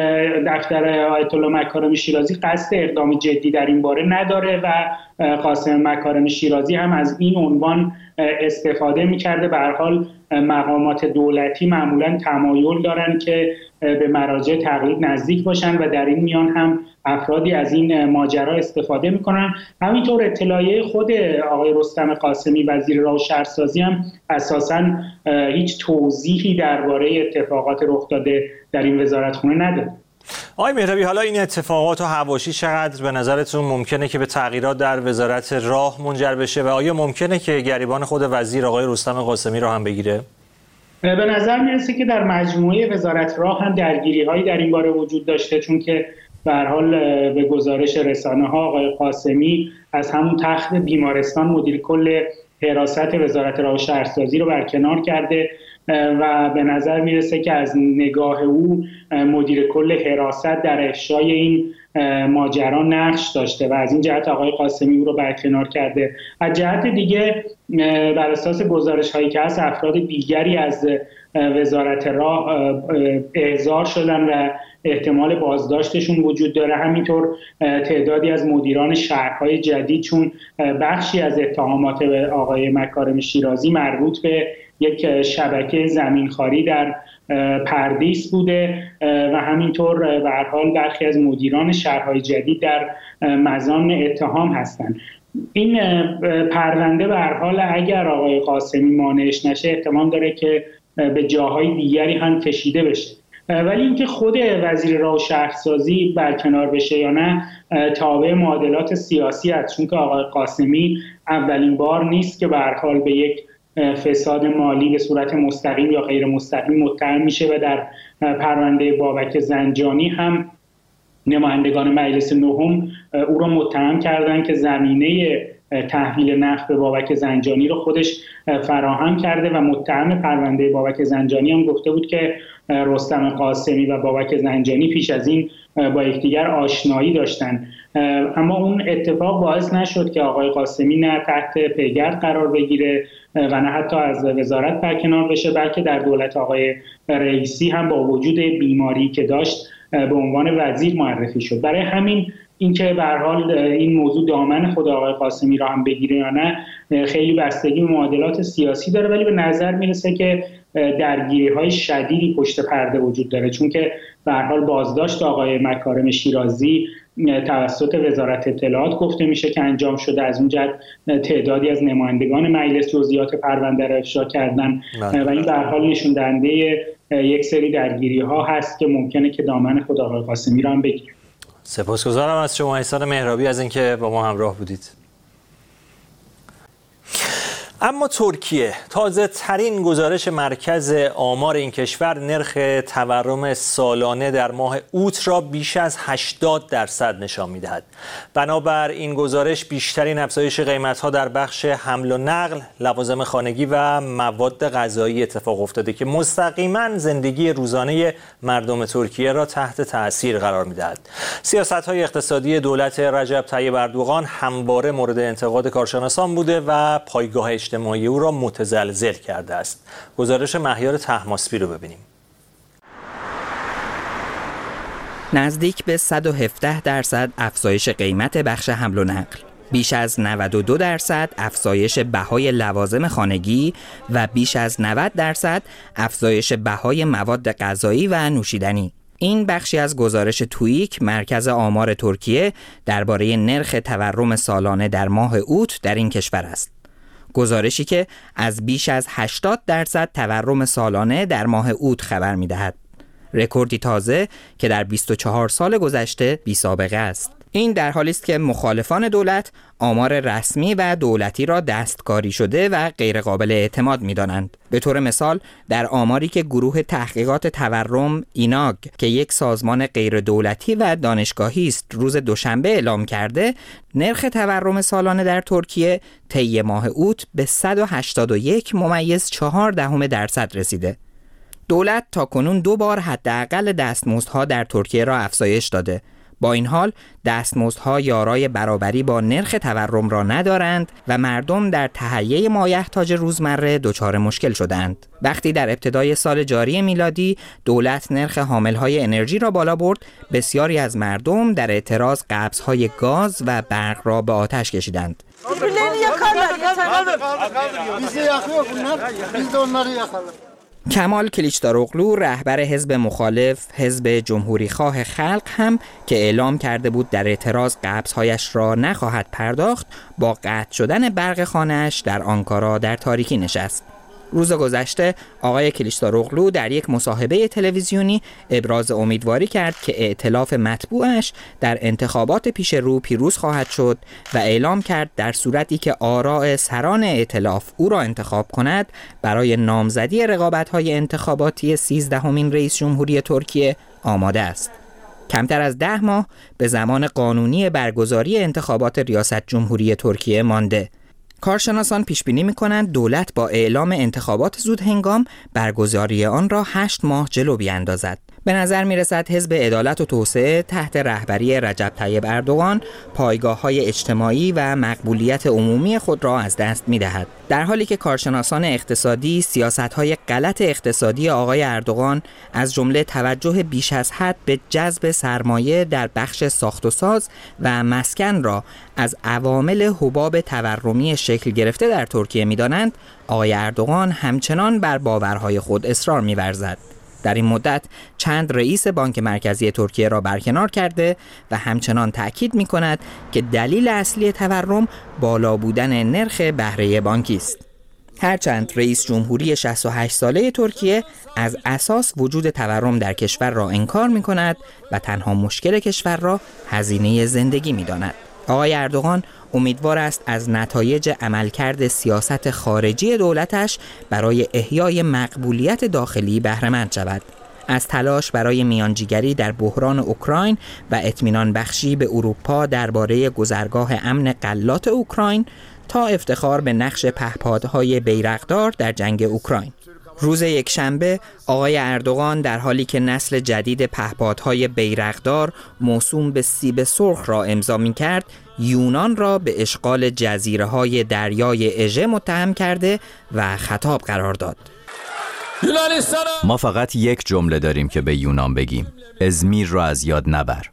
دفتر آیت الله مکارم شیرازی قصد اقدام جدی در این باره نداره و قاسم مکارم شیرازی هم از این عنوان استفاده میکرده. به هر حال مقامات دولتی معمولاً تمایل دارن که به مراجع تقلید نزدیک باشن و در این میان هم افرادی از این ماجرا استفاده میکنن. همینطور اطلاعیه خود آقای رستم قاسمی وزیر راه و شهرسازی هم اساساً هیچ توضیحی درباره اتفاقات رخ داده در این وزارتخونه نداره. آقای مهرابی، حالا این اتفاقات و حواشی چقدر به نظرتون ممکنه که به تغییرات در وزارت راه منجر بشه و آیا ممکنه که گریبان خود وزیر آقای رستم قاسمی را هم بگیره؟ به نظر میرسه که در مجموعه وزارت راه هم درگیری‌هایی در این باره وجود داشته، چون که به هر حال به گزارش رسانه‌ها آقای قاسمی از همون تخت بیمارستان مدیر کل حراست وزارت راه و شهرسازی رو برکنار کرده و به نظر میرسه که از نگاه او مدیر کل حراست در افشای این ماجرا نقش داشته و از این جهت آقای قاسمی او رو برکنار کرده. از جهت دیگه بر اساس گزارش هایی که هست افراد دیگری از وزارت راه احضار شدن و احتمال بازداشتشون وجود داره. همینطور تعدادی از مدیران شهرهای جدید، چون بخشی از اتهامات آقای مکارم شیرازی مربوط به یک شبکه زمینخواری در پردیس بوده و همینطور به هر حال برخی از مدیران شهرهای جدید در مزان اتهام هستند. این پرونده به هر حال اگر آقای قاسمی مانعش نشه احتمال داره که به جاهای دیگری هم کشیده بشه، ولی اینکه خود وزیر راه و شهرسازی برکنار بشه یا نه تابع معادلات سیاسی است، چون که آقای قاسمی اولین بار نیست که به هر حال به یک فساد مالی به صورت مستقیم یا غیر مستقیم متهم میشه و در پرونده بابک زنجانی هم نمایندگان مجلس نهم او را متهم کردند که زمینه تحویل نفت به بابک زنجانی رو خودش فراهم کرده و متهم پرونده بابک زنجانی هم گفته بود که رستم قاسمی و بابک زنجانی پیش از این با یکدیگر آشنایی داشتن، اما اون اتفاق باعث نشد که آقای قاسمی نه تحت پیگرد قرار بگیره و نه حتی از وزارت برکنار بشه، بلکه در دولت آقای رئیسی هم با وجود بیماری که داشت به عنوان وزیر معرفی شد. برای همین اینکه به هر حال این موضوع دامن خود آقای قاسمی را هم بگیره یا نه خیلی بستگی به معادلات سیاسی داره، ولی به نظر میرسه که درگیری‌های شدیدی پشت پرده وجود داره، چون که به هر حال بازداشت آقای مکارم شیرازی توسط وزارت اطلاعات گفته میشه که انجام شده. از اون جهت تعدادی از نمایندگان مجلس جزئیات پرونده را افشا کردن و این به هر حال نشون دهنده یک سری درگیری‌ها هست که ممکنه که دامن خود آقای قاسمی را هم بگیره. سپاسگزارم از شما احسان مهرابی از اینکه با ما همراه بودید. اما ترکیه، تازه ترین گزارش مرکز آمار این کشور نرخ تورم سالانه در ماه اوت را بیش از هشتاد درصد نشان می‌دهد. بنابر این گزارش بیشترین افزایش قیمت‌ها در بخش حمل و نقل، لوازم خانگی و مواد غذایی اتفاق افتاده که مستقیما زندگی روزانه مردم ترکیه را تحت تأثیر قرار می‌دهد. سیاست‌های اقتصادی دولت رجب طیب اردوغان همواره مورد انتقاد کارشناسان بوده و پایگاه اجتماعی او را متزلزل کرده است. گزارش مهیار طهماسبی رو ببینیم. نزدیک به صد و هفده درصد افزایش قیمت بخش حمل و نقل، بیش از نود و دو درصد افزایش بهای لوازم خانگی و بیش از نود درصد افزایش بهای مواد غذایی و نوشیدنی. این بخشی از گزارش توییک مرکز آمار ترکیه درباره نرخ تورم سالانه در ماه اوت در این کشور است. گزارشی که از بیش از هشتاد درصد تورم سالانه در اوت اوت خبر می‌دهد. رکوردی تازه که در بیست و چهار سال گذشته بی سابقه است. این در حالی است که مخالفان دولت آمار رسمی و دولتی را دستکاری شده و غیر قابل اعتماد می‌دانند. به طور مثال در آماری که گروه تحقیقات تورم ایناگ که یک سازمان غیر دولتی و دانشگاهی است روز دوشنبه اعلام کرده، نرخ تورم سالانه در ترکیه طی ماه اوت به صد و هشتاد و یک ممیز چهار دهم درصد رسیده. دولت تاکنون دو بار حداقل دستمزدها در ترکیه را افزایش داده. با این حال دستمزدها یارای برابری با نرخ تورم را ندارند و مردم در تهیه مایحتاج روزمره دچار مشکل شدند. وقتی در ابتدای سال جاری میلادی دولت نرخ حاملهای انرژی را بالا برد، بسیاری از مردم در اعتراض قبضهای گاز و برق را به آتش کشیدند. کمال کلیچداروغلو رهبر حزب مخالف حزب جمهوریخواه خلق هم که اعلام کرده بود در اعتراض قبض‌هایش را نخواهد پرداخت، با قطع شدن برق خانه‌اش در آنکارا در تاریکی نشست. روز گذشته آقای کلیچداروغلو در یک مصاحبه تلویزیونی ابراز امیدواری کرد که ائتلاف مطبوعش در انتخابات پیش رو پیروز خواهد شد و اعلام کرد در صورتی که آراء سران ائتلاف او را انتخاب کند برای نامزدی رقابت‌های انتخاباتی سیزدهمین رئیس جمهوری ترکیه آماده است. کمتر از ده ماه به زمان قانونی برگزاری انتخابات ریاست جمهوری ترکیه مانده. کارشناسان پیش بینی می‌کنند دولت با اعلام انتخابات زود هنگام برگزاری آن را هشت ماه جلو بیاندازد. به نظر می‌رسد حزب عدالت و توسعه تحت رهبری رجب طیب اردوغان پایگاه‌های اجتماعی و مقبولیت عمومی خود را از دست می‌دهد. در حالی که کارشناسان اقتصادی سیاست‌های غلط اقتصادی آقای اردوغان از جمله توجه بیش از حد به جذب سرمایه در بخش ساخت و ساز و مسکن را از عوامل حباب تورمی شکل گرفته در ترکیه می‌دانند، آقای اردوغان همچنان بر باورهای خود اصرار می‌ورزد. در این مدت چند رئیس بانک مرکزی ترکیه را برکنار کرده و همچنان تأکید می کند که دلیل اصلی تورم بالا بودن نرخ بهره بانکی است. هرچند رئیس جمهوری شصت و هشت ساله ترکیه از اساس وجود تورم در کشور را انکار می کند و تنها مشکل کشور را هزینه زندگی می داند. آقای اردوغان امیدوار است از نتایج عملکرد سیاست خارجی دولتش برای احیای مقبولیت داخلی بهره مند شود. از تلاش برای میانجیگری در بحران اوکراین و اطمینان بخشی به اروپا درباره گذرگاه امن غلات اوکراین تا افتخار به نقش پهپادهای بیرقدار در جنگ اوکراین. روز یکشنبه آقای اردوغان در حالی که نسل جدید پهپادهای بیرقدار موسوم به سیب سرخ را امضا می‌کرد، یونان را به اشغال جزیره‌های دریای اژه متهم کرده و خطاب قرار داد. ما فقط یک جمله داریم که به یونان بگیم: ازمیر را از یاد نبر.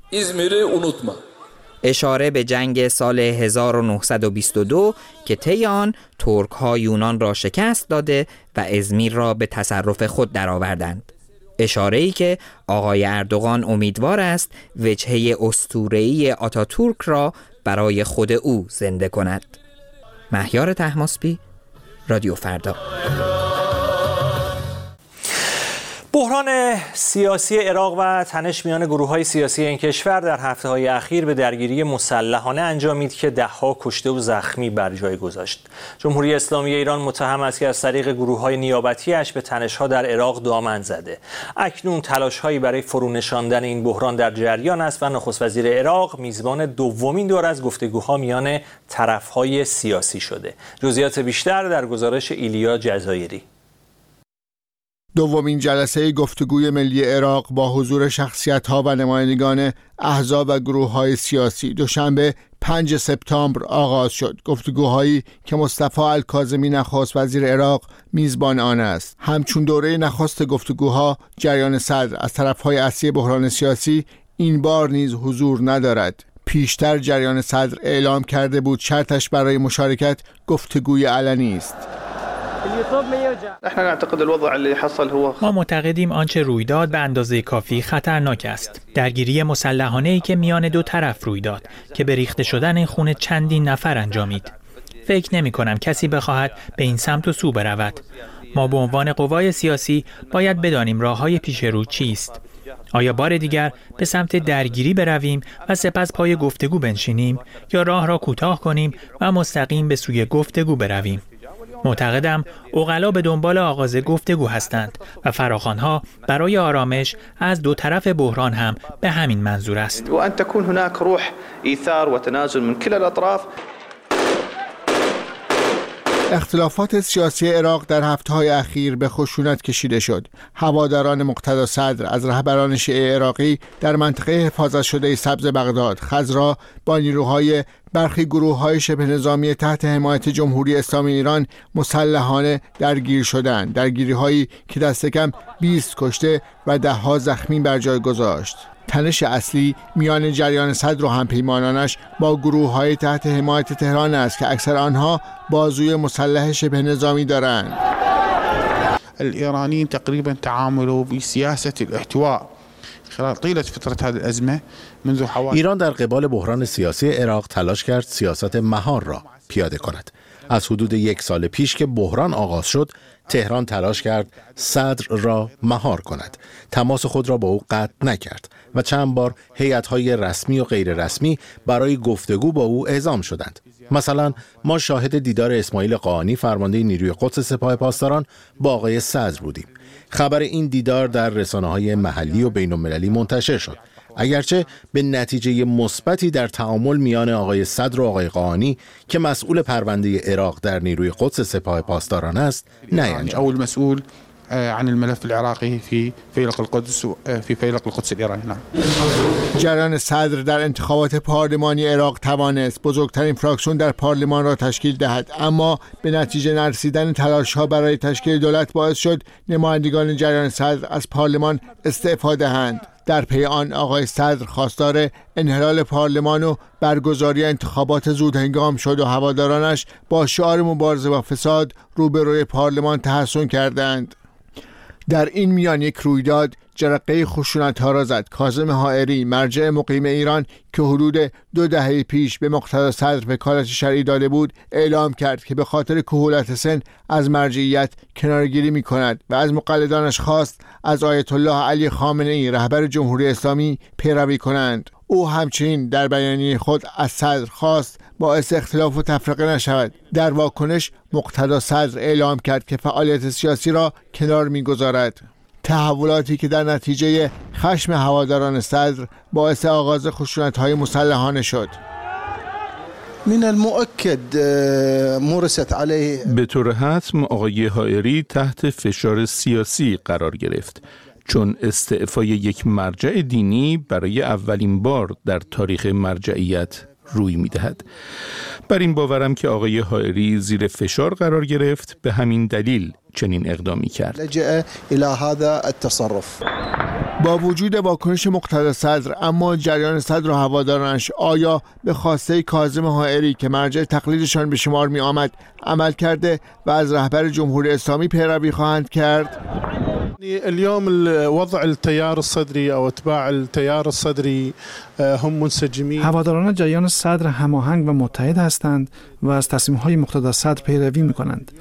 اشاره به جنگ سال هزار و نهصد و بیست و دو که طی آن ترک‌ها یونان را شکست داده و ازمیر را به تصرف خود درآوردند. اشاره‌ای که آقای اردوغان امیدوار است وجهه اسطوره‌ای آتاتورک را برای خود او زنده کند. مهیار طهماسبی، رادیو فردا. بحران سیاسی عراق و تنش میان گروه‌های سیاسی این کشور در هفته‌های اخیر به درگیری مسلحانه انجامید که ده‌ها کشته و زخمی بر جای گذاشت. جمهوری اسلامی ایران متهم است که از طریق گروه‌های نیابتی‌اش به تنش‌ها در عراق دامن زده. اکنون تلاش‌هایی برای فرونشاندن این بحران در جریان است و نخست وزیر عراق میزبان دومین دور از گفتگوها میان طرف‌های سیاسی شده. جزئیات بیشتر در گزارش ایلیا جزایری. دومین جلسه گفتگوی ملی عراق با حضور شخصیت‌ها و نمایندگان احزاب و گروه‌های سیاسی دوشنبه پنجم سپتامبر آغاز شد. گفتگوهایی که مصطفی الکاظمی نخست وزیر عراق میزبان آن است. همچون دوره نخست گفتگوها جریان صدر از طرف‌های اصلی بحران سیاسی این بار نیز حضور ندارد. پیشتر جریان صدر اعلام کرده بود شرطش برای مشارکت گفتگوی علنی است. ما معتقدیم آنچه روی داد به اندازه کافی خطرناک است. درگیری مسلحانه‌ای که میان دو طرف روی داد که به ریخته شدن این خون چندین نفر انجامید. فکر نمی کنم کسی بخواهد به این سمت و سو برود. ما به عنوان قوای سیاسی باید بدانیم راه‌های پیش رو چیست. آیا بار دیگر به سمت درگیری برویم و سپس پای گفتگو بنشینیم یا راه را کوتاه کنیم و مستقیم به سوی گفتگو برویم؟ معتقدم عقلا به دنبال آغاز گفتگو هستند و فراخوان‌ها برای آرامش از دو طرف بحران هم به همین منظور است. و ان تكون هناك روح ایثار و تنازل من كلا الاطراف. اختلافات سیاسی عراق در هفته‌های اخیر به خشونت کشیده شد. هواداران مقتدا صدر از رهبران شیعه عراقی در منطقه حفاظت شده سبز بغداد، خزرا با نیروهای برخی گروه‌های شبه نظامی تحت حمایت جمهوری اسلامی ایران مسلحانه درگیر شدند. درگیری‌هایی که دست کم بیست کشته و ده‌ها زخمی بر جای گذاشت. تنش اصلی میان جریان صدر و همپیمانانش با گروه‌های تحت حمایت تهران است که اکثر آنها بازوی مسلح شبه نظامی دارند. الإيرانيين تقريبا تعاملوا بسياسة الاحتواء خلال طيلة فترة هذه الأزمة منذ حوالي ایران در قبال بحران سیاسی عراق تلاش کرد سیاست مهار را پیاده کند. از حدود یک سال پیش که بحران آغاز شد، تهران تلاش کرد صدر را مهار کند. تماس خود را با او قطع نکرد و چند بار هیئت‌های رسمی و غیر رسمی برای گفتگو با او اعزام شدند. مثلا ما شاهد دیدار اسماعیل قاآنی فرمانده نیروی قدس سپاه پاسداران با آقای صدر بودیم. خبر این دیدار در رسانه‌های محلی و بین‌المللی منتشر شد. اگرچه به نتیجه مثبتی در تعامل میان آقای صدر و آقای قاآنی که مسئول پرونده عراق در نیروی قدس سپاه پاسداران است نینجامید. اول مسئول عن الملف العراقي في فيلق القدس في فيلق القدس الإيراني. جریان صدر در انتخابات پارلمانی عراق توانست بزرگترین فراکسیون در پارلمان را تشکیل دهد، اما به نتیجه نرسیدن تلاش‌ها برای تشکیل دولت باعث شد نمایندگان جریان صدر از پارلمان استعفا دهند. در پی آن آقای صدر خواستار انحلال پارلمان و برگزاری انتخابات زودهنگام شد و هوادارانش با شعار مبارزه با فساد روبروی پارلمان تحصن کردند. در این میان یک رویداد جرقه خشونت‌ها را زد. کاظم حائری مرجع مقیم ایران که حدود دو دهه پیش به مقتدا صدر وکالت شرعی داده بود اعلام کرد که به خاطر کهولت سن از مرجعیت کنارگیری می‌کند و از مقلدانش خواست از آیت الله علی خامنه‌ای رهبر جمهوری اسلامی پیروی کنند. او همچنین در بیانیه خود از صدر خواست باعث اختلاف و تفرقه نشود. در واکنش مقتدا صدر اعلام کرد که فعالیت سیاسی را کنار می‌گذارد. تحولاتی که در نتیجه خشم هواداران صدر باعث آغاز خشونت‌های مسلحانه شد. من المؤكد مورست علیه به طور حتم آقای حائری تحت فشار سیاسی قرار گرفت، چون استعفای یک مرجع دینی برای اولین بار در تاریخ مرجعیت روی می‌دهد. بر این باورم که آقای حائری زیر فشار قرار گرفت، به همین دلیل چنین اقدامی کرد. لجأ الى هذا التصرف. با وجود واکنش مقتدا صدر، اما جریان صدر و هوادارانش آیا به خواسته کاظم حائری که مرجع تقلیدشان به شمار می آمد عمل کرده و از رهبر جمهوری اسلامی پیروی خواهند کرد؟ اليوم وضع التيار الصدري او اتباع التيار الصدري هم منسجمين. هواداران جریان صدر هماهنگ و متحد هستند و از تصمیم‌های مقتدا صدر پیروی می‌کنند.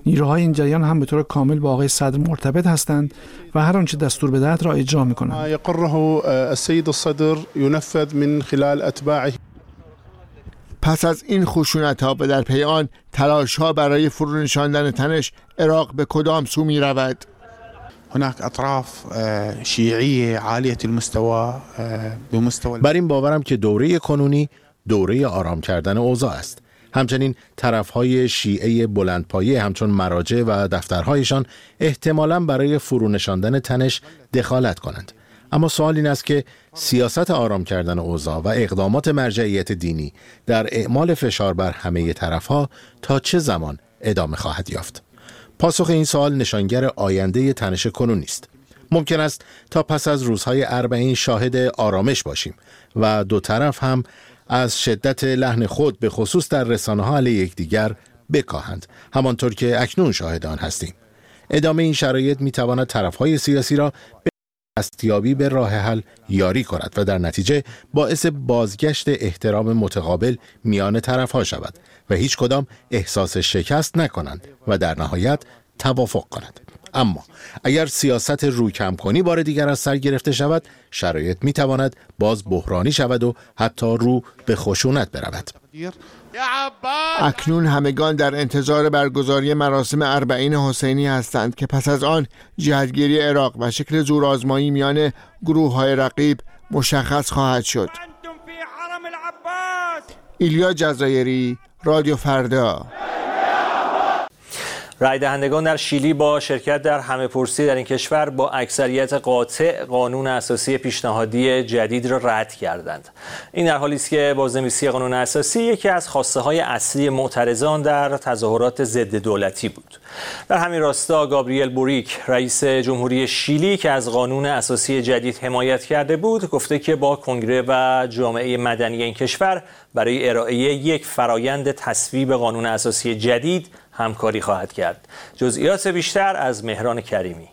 نیروهای این جریان هم به طور کامل با آقای صدر مرتبط هستند و هر آنچه دستور بدهد را اجرا می‌کنند. يقره السيد الصدر ينفذ من خلال اتباعه. پس از این خشونت‌ها و در پی آن تلاش‌ها برای فرونشاندن تنش، عراق به کدام سو می‌رود؟ هناك اطراف شیعیه عالیه المستوى بمستوى. بر این باورم که دوره کنونی دوره آرام کردن اوضاع است. همچنین طرفهای شیعه بلندپایه همچون مراجع و دفترهایشان احتمالاً برای فرونشاندن تنش دخالت کنند. اما سوال این است که سیاست آرام کردن اوضاع و اقدامات مرجعیت دینی در اعمال فشار بر همه طرفها تا چه زمان ادامه خواهد یافت؟ پاسخ این سوال نشانگر آینده تنش کنونی است. ممکن است تا پس از روزهای اربعین شاهد آرامش باشیم و دو طرف هم از شدت لحن خود به خصوص در رسانه‌ها علیه یکدیگر بکاهند، همانطور که اکنون شاهد آن هستیم. ادامه این شرایط می‌تواند طرف‌های سیاسی را به دستیابی به راه حل یاری کند و در نتیجه باعث بازگشت احترام متقابل میان طرف‌ها شود و هیچ کدام احساس شکست نکنند و در نهایت توافق کنند. اما اگر سیاست روی کم کنی بار دیگر از سر گرفته شود، شرایط میتواند باز بحرانی شود و حتی رو به خشونت برود. اکنون همگان در انتظار برگزاری مراسم اربعین حسینی هستند که پس از آن جهتگیری عراق و شکل زورآزمایی میان گروه‌های رقیب مشخص خواهد شد. ایلیا جزایری، رادیو فردا. رای دهندگان در شیلی با شرکت در همه‌پرسی در این کشور با اکثریت قاطع قانون اساسی پیشنهادی جدید را رد کردند. این در حالی است که بازنویسی قانون اساسی یکی از خواسته‌های اصلی معترضان در تظاهرات ضد دولتی بود. در همین راستا گابریل بوریک، رئیس جمهوری شیلی که از قانون اساسی جدید حمایت کرده بود، گفته که با کنگره و جامعه مدنی این کشور برای ارائه یک فرایند تصویب قانون اساسی جدید همکاری خواهد کرد. جزئیات بیشتر از مهران کریمی.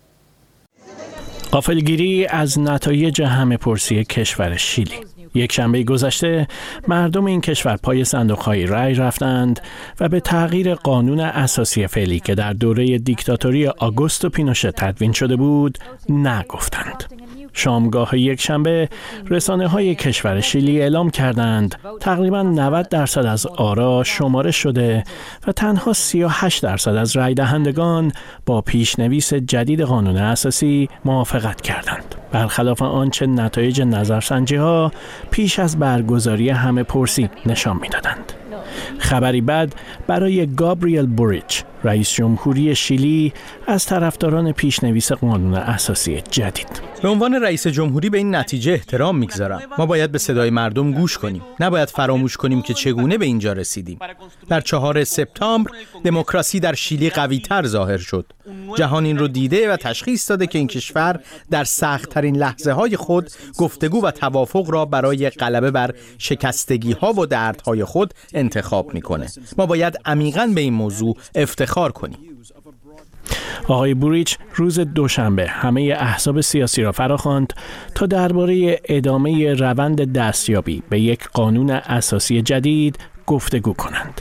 غافلگیری از نتایج همه‌پرسی کشور شیلی. یک شنبه گذشته مردم این کشور پای صندوق‌های رای رفتند و به تغییر قانون اساسی فعلی که در دوره دیکتاتوری آگوستو پینوشه تدوین شده بود نگفتند. شامگاه یک شنبه رسانه‌های کشور شیلی اعلام کردند تقریباً نود درصد از آرا شمارش شده و تنها سی و هشت درصد از رای دهندگان با پیشنویس جدید قانون اساسی موافقت کردند. برخلاف آنچه نتایج نظرسنجی‌ها پیش از برگزاری همه‌پرسی نشان می‌دادند. خبری بد برای گابریل بوریچ، رئیس جمهوری شیلی، از طرفداران پیشنویس قانون اساسی جدید. به عنوان رئیس جمهوری به این نتیجه احترام می‌گذارم. ما باید به صدای مردم گوش کنیم. نباید فراموش کنیم که چگونه به اینجا رسیدیم. در چهارم سپتامبر دموکراسی در شیلی قوی‌تر ظاهر شد. جهان این رو دیده و تشخیص داده که این کشور در سخت‌ترین لحظه‌های خود گفتگو و توافق را برای غلبه بر شکستگی‌ها و دردهای خود انتخاب می‌کنه. ما باید عمیقاً به این موضوع افتخار کنیم. آقای بوریچ روز دوشنبه همه احزاب سیاسی را فراخواند تا درباره ادامه روند دستیابی به یک قانون اساسی جدید گفتگو کنند.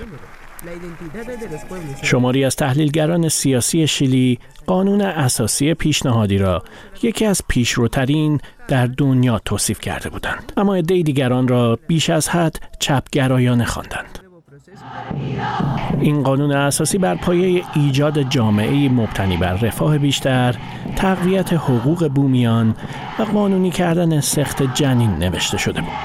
شماری از تحلیلگران سیاسی شیلی قانون اساسی پیشنهادی را یکی از پیشروترین در دنیا توصیف کرده بودند، اما عده دیگران را بیش از حد چپگرایانه خواندند. این قانون اساسی بر پایه ایجاد جامعه‌ای مبتنی بر رفاه بیشتر، تقویت حقوق بومیان و قانونی کردن سخت جنین نوشته شده بود.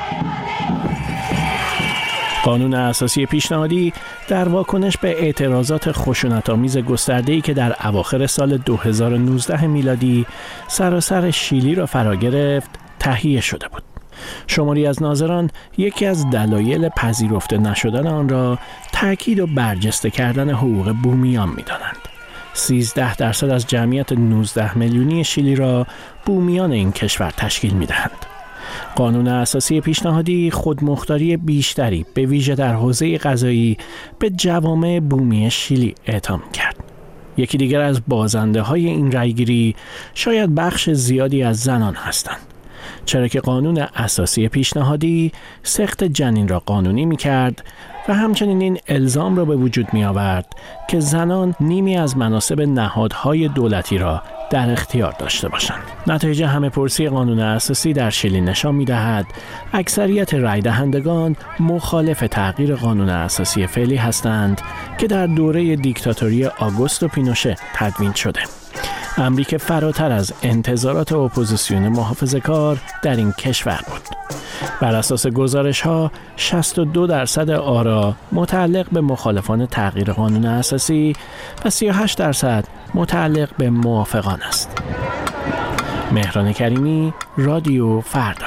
قانون اساسی پیشنهادی در واکنش به اعتراضات خشونت‌آمیز گسترده‌ای که در اواخر سال دو هزار و نوزده میلادی سراسر شیلی را فرا گرفت، تهیه شده بود. شماری از ناظران یکی از دلایل پذیرفته نشدن آن را تأکید و برجسته کردن حقوق بومیان می‌دانند. سیزده درصد از جمعیت نوزده میلیونی شیلی را بومیان این کشور تشکیل می‌دهند. قانون اساسی پیشنهادی خودمختاری بیشتری به ویژه در حوزه قضایی به جوامع بومی شیلی اعطا کرد. یکی دیگر از بازنده های این رأیگیری شاید بخش زیادی از زنان هستند. چرا که قانون اساسی پیشنهادی سقط جنین را قانونی می‌کرد و همچنین این الزام را به وجود می‌آورد که زنان نیمی از مناصب نهادهای دولتی را در اختیار داشته باشند. نتایج همه‌پرسی قانون اساسی در شیلی نشان می‌دهد اکثریت رای دهندگان مخالف تغییر قانون اساسی فعلی هستند که در دوره دیکتاتوری آگوستو پینوشه تدوین شده. امری که فراتر از انتظارات اپوزیسیون محافظه‌کار در این کشور بود. بر اساس گزارش‌ها شصت و دو درصد آرا متعلق به مخالفان تغییر قانون اساسی و سی و هشت درصد متعلق به موافقان است. مهران کریمی، رادیو فردا.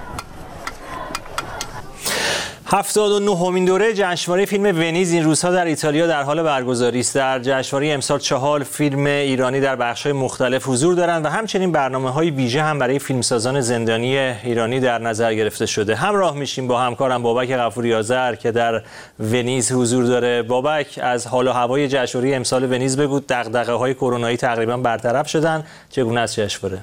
هفتاد و نهمین دوره جشنواره فیلم ونیز این روزها در ایتالیا در حال برگزاری است. در جشنواره امسال چهار فیلم ایرانی در بخش‌های مختلف حضور دارند و همچنین برنامه‌های ویژه هم برای فیلمسازان زندانی ایرانی در نظر گرفته شده. همراه میشیم با همکارم بابک غفوری آذر که در ونیز حضور داره. بابک، از حال و هوای جشنواره امسال ونیز بگو. دغدغه‌های کرونایی تقریبا برطرف شدن، چگونه است جشنواره؟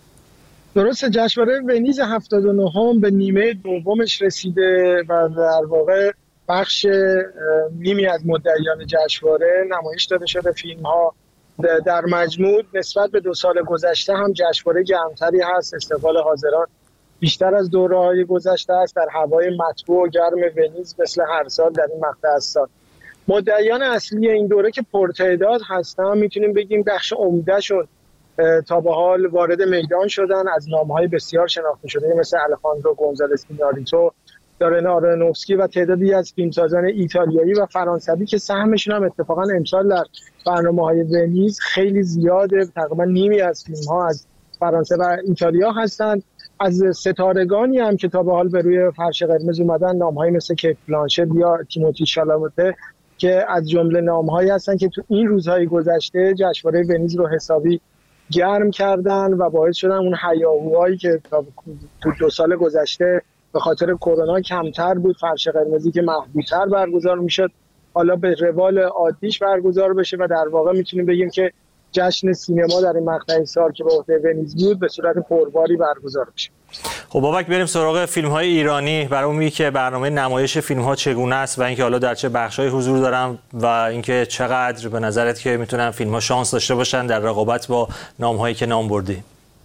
درست، جشنواره ونیز هفتاد و نه به نیمه دومش رسیده و در واقع بخش نیمی از مدعیان جشنواره نمایش داده شده. فیلم ها در مجموع نسبت به دو سال گذشته هم جشنواره گرمتری هست. استقبال حاضران بیشتر از دوره‌های گذشته است. در هوای مطبوع و گرم ونیز مثل هر سال در این مقطع از سال مدعیان اصلی این دوره که پرتعداد هستن، میتونیم بگیم بخش عمده شد تا به حال وارد میدان شدن از نام‌های بسیار شناخته شده مثل الخاندرو گونزالس ایناریتو، دارن آرونوفسکی و تعدادی از فیلمسازان ایتالیایی و فرانسوی که سهمشون هم اتفاقا امسال در برنامه‌های ونیز خیلی زیاده. تقریبا نیمی از فیلم‌ها از فرانسه و ایتالیا هستند. از ستارگانی هم که تا به حال به روی فرش قرمز اومدن، نام‌های مثل کیت بلانشت یا تیموتی شالامته که از جمله نام‌هایی هستن که تو این روزهای گذشته جشنواره ونیز رو حسابی گرم کردن و باعث شدن اون هیاهوهایی که تو دو سال گذشته به خاطر کرونا کمتر بود، فرش قرمزی که محدودتر برگزار میشد، حالا به روال عادیش برگزار بشه و در واقع میتونیم بگیم که جشن سینما در این مقطع سال که به عهده ونیز بود به صورت پرباری برگزار بشه. خب بابک، بریم سراغ فیلم‌های ایرانی. برام میگی که برنامه نمایش فیلم‌ها چگونه است و اینکه حالا در چه بخش‌های حضور دارن و اینکه چقدر به نظرت که میتونن فیلم‌ها شانس داشته باشن در رقابت با نام‌هایی که نام بردی؟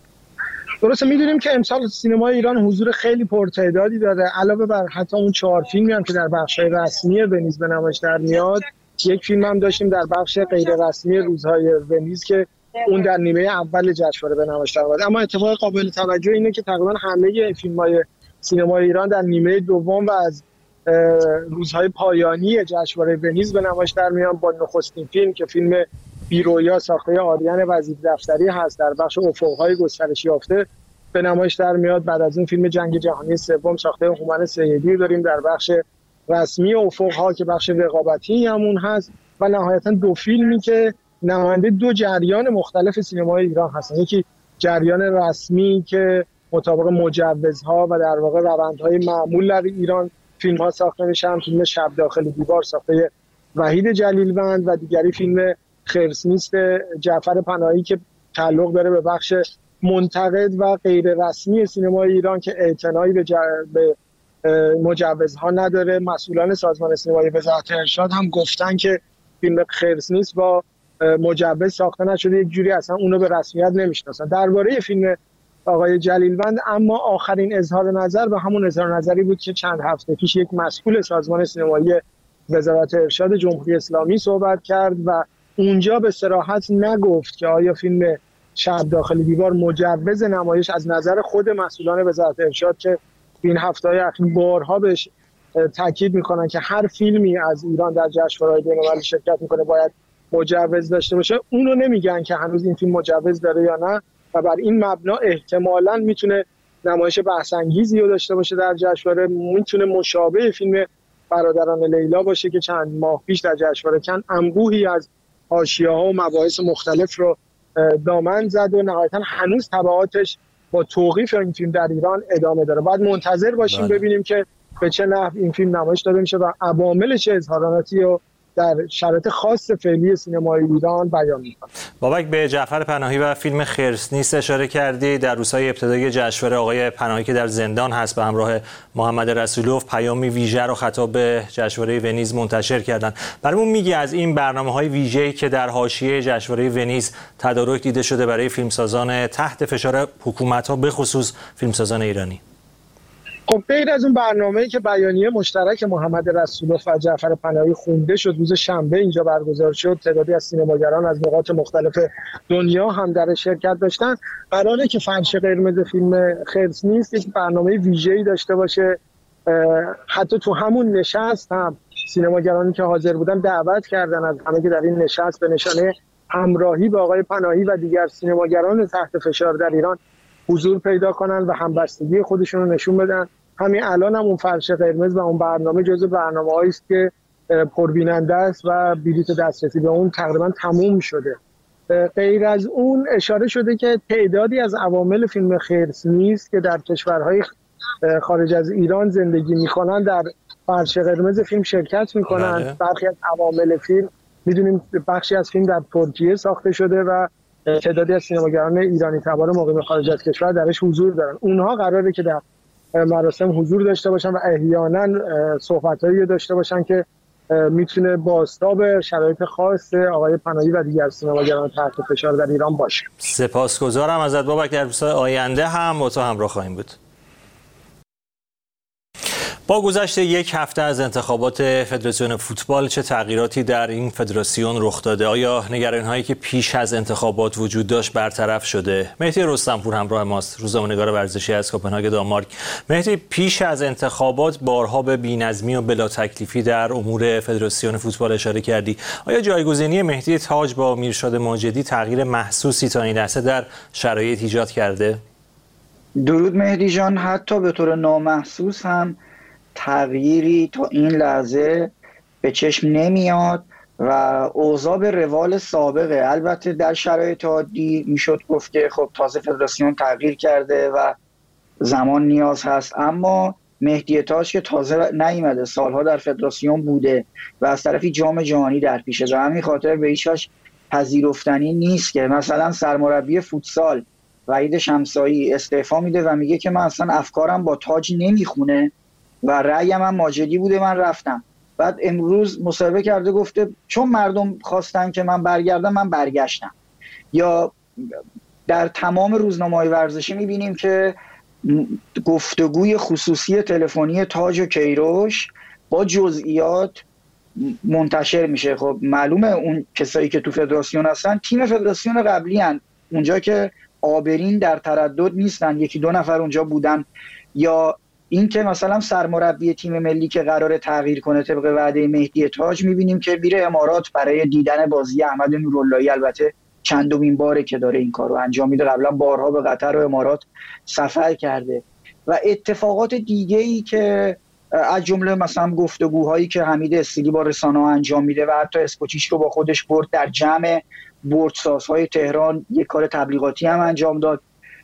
درسته، میدونیم که امسال سینما ایران حضور خیلی پرتعدادی داره. علاوه بر حتی اون چهار فیلمی هم که در بخش‌های رسمی ونیز به نمایش در میاد، یک فیلم هم داشتیم در بخش غیر رسمی روزهای ونیز که اون در نیمه اول جشنواره به نمایش در اومد. اما اتفاق قابل توجه اینه که تقریبا همه فیلم‌های سینما ایران در نیمه دوم و از روزهای پایانی جشنواره ونیز به نمایش در میان، با نخستین فیلم که فیلم بیرویا ساخته آریان وزیر دفتری هست در بخش افق‌های گسترش یافته به نمایش در میاد. بعد از این فیلم جنگ جهانی سوم ساخته هومن سیدی داریم در بخش رسمی افق‌ها که بخش رقابتی همون هست و نهایتا دو فیلمی که نماینده دو جریان مختلف سینمای ایران هستن. یکی جریان رسمی که مطابق مجوزها و در واقع روندهای معمول در ایران فیلم‌ها ساخته میشن، فیلم شب داخل دیوار ساخته وحید جلیلوند و دیگری فیلم خرس نیست جعفر پناهی که تعلق داره به بخش منتقد و غیر رسمی سینمای ایران که اعتنایی به, جر... به مجوزها نداره. مسئولان سازمان سینمایی وزارت ارشاد هم گفتن که فیلم خرس نیست با مجوز ساخته نشده، یک جوری اصلا اونو به رسمیت نمیشناسن. درباره فیلم آقای جلیلوند اما آخرین اظهار نظر به همون اظهار نظری بود که چند هفته پیش یک مسئول سازمان سینمایی وزارت ارشاد جمهوری اسلامی صحبت کرد و اونجا به صراحت نگفت که آیا فیلم شب داخل دیوار مجوز نمایش از نظر خود مسئولان وزارت ارشاد که این هفته‌های اخیر بارها بهش تاکید میکنن که هر فیلمی از ایران در جشنواره‌های بین‌المللی شرکت میکنه باید مجوز داشته باشه، اونو نمیگن که هنوز این فیلم مجوز داره یا نه و بر این مبنا احتمالاً میتونه نمایش بحث انگیزی رو داشته باشه در جشنواره. میتونه مشابه فیلم برادران لیلا باشه که چند ماه پیش در جشنواره کن انبوهی از حاشیه‌ها و مباحث مختلف رو دامن زد و نهایتاً هنوز تبعاتش با توقیف این فیلم در ایران ادامه داره. باید منتظر باشیم بله. ببینیم که به چه نحو این فیلم نمایش داده میشه و عوامل چه اظهاراتی رو در شرایط خاص فعلی سینمای ایران بیان می‌کنه. بابک، به جعفر پناهی و فیلم خرس نیست اشاره کردی. در روزهای ابتدایی جشنواره آقای پناهی که در زندان هست به همراه محمد رسولوف پیامی ویژه رو خطاب به جشنواره ونیز منتشر کردن. برامون میگی از این برنامه‌های ویژه‌ای که در حاشیه جشنواره ونیز تدارک دیده شده برای فیلمسازان تحت فشار حکومت‌ها، به خصوص فیلمسازان ایرانی؟ خب غیر از اون برنامه‌ای که بیانیه مشترک محمد رسولوف و جعفر پناهی خونده شد روز شنبه اینجا برگزار شد، تعدادی از سینماگران از نقاط مختلف دنیا هم در شرکت داشتن. قراره که فرش قرمز فیلم خرس نیست یک برنامه ویژه‌ای داشته باشه. حتی تو همون نشست هم سینماگرانی که حاضر بودن دعوت کردن از همه که در این نشست به نشانه همراهی با آقای پناهی و دیگر سینماگران تحت فشار در ایران حضور پیدا کنن و همبستگی خودشون رو نشون بدن. همین الان هم اون فرش قرمز و اون برنامه جزو برنامه‌هایی است که پربیننده است و بلیط دسترسی به اون تقریبا تموم شده. غیر از اون اشاره شده که تعدادی از عوامل فیلم خرس نیست که در کشورهای خارج از ایران زندگی می‌کنن در فرش قرمز فیلم شرکت می‌کنن. برخی از عوامل فیلم می‌دونیم بخشی از فیلم در ترکیه ساخته شده و تعدادی از سینماگران ایرانی تبار مقیم خارج از کشور درش حضور دارن. اونها قراره که در مراسم حضور داشته باشن و احیانا صحبتایی داشته باشن که میتونه بازتاب شرایط خاص آقای پناهی و دیگر سینماگران تحت فشار در ایران باشه. سپاسگزارم ازت بابک. در روزهای آینده هم با تو همراه خواهیم بود. با گذشت یک هفته از انتخابات فدراسیون فوتبال چه تغییراتی در این فدراسیون رخ داده؟ آیا نگرانی‌هایی که پیش از انتخابات وجود داشت برطرف شده؟ مهدی رستمپور همراه ماست، روزنامه‌نگار ورزشی از کوپنهاگ دانمارک. مهدی، پیش از انتخابات بارها به بی‌نظمی و بلا تکلیفی در امور فدراسیون فوتبال اشاره کردی. آیا جایگزینی مهدی تاج با میرشاد ماجدی تغییر محسوسی تا این لحظه در شرایط ایجاد کرده؟ درود مهدی جان. حتی به طور نامحسوس هم تغییری تا این لحظه به چشم نمیاد و اوضاع به روال سابقه. البته در شرایط عادی میشد گفت که خب تازه فدراسیون تغییر کرده و زمان نیاز هست، اما مهدی تاج که تازه نیامده، سالها در فدراسیون بوده و از طرفی جام جهانی در پیشه، به همین خاطر به هیچ وجه پذیرفتنی نیست که مثلا سرمربی فوتسال وحید شمسایی استعفا میده و میگه که من اصلا افکارم با تاج نمیخونه و رأیم هم ماجدی بوده، من رفتم. بعد امروز مصاحبه کرده گفته چون مردم خواستن که من برگردم من برگشتم. یا در تمام روزنامه‌های ورزشی میبینیم که گفتگوی خصوصی تلفنی تاج و کیروش با جزئیات منتشر میشه. خب معلومه اون کسایی که تو فدراسیون هستن تیم فدراسیون قبلی هن. اونجا که آبرین در تردد نیستن، یکی دو نفر اونجا بودن. یا این که مثلا سرمربی تیم ملی که قراره تغییر کنه طبق وعده مهدی تاج میبینیم که میره امارات برای دیدن بازی احمد نوراللهی. البته چندمین باره که داره این کار رو انجام میده، قبلا بارها به قطر و امارات سفر کرده. و اتفاقات دیگه ای که از جمله مثلا گفتگوهایی که حمید استیلی با رسانه‌ها انجام میده و حتی اسکوچیش رو با خودش برد در جمع بردسازهای تهران یک کار تبلیغاتی هم انجام داد.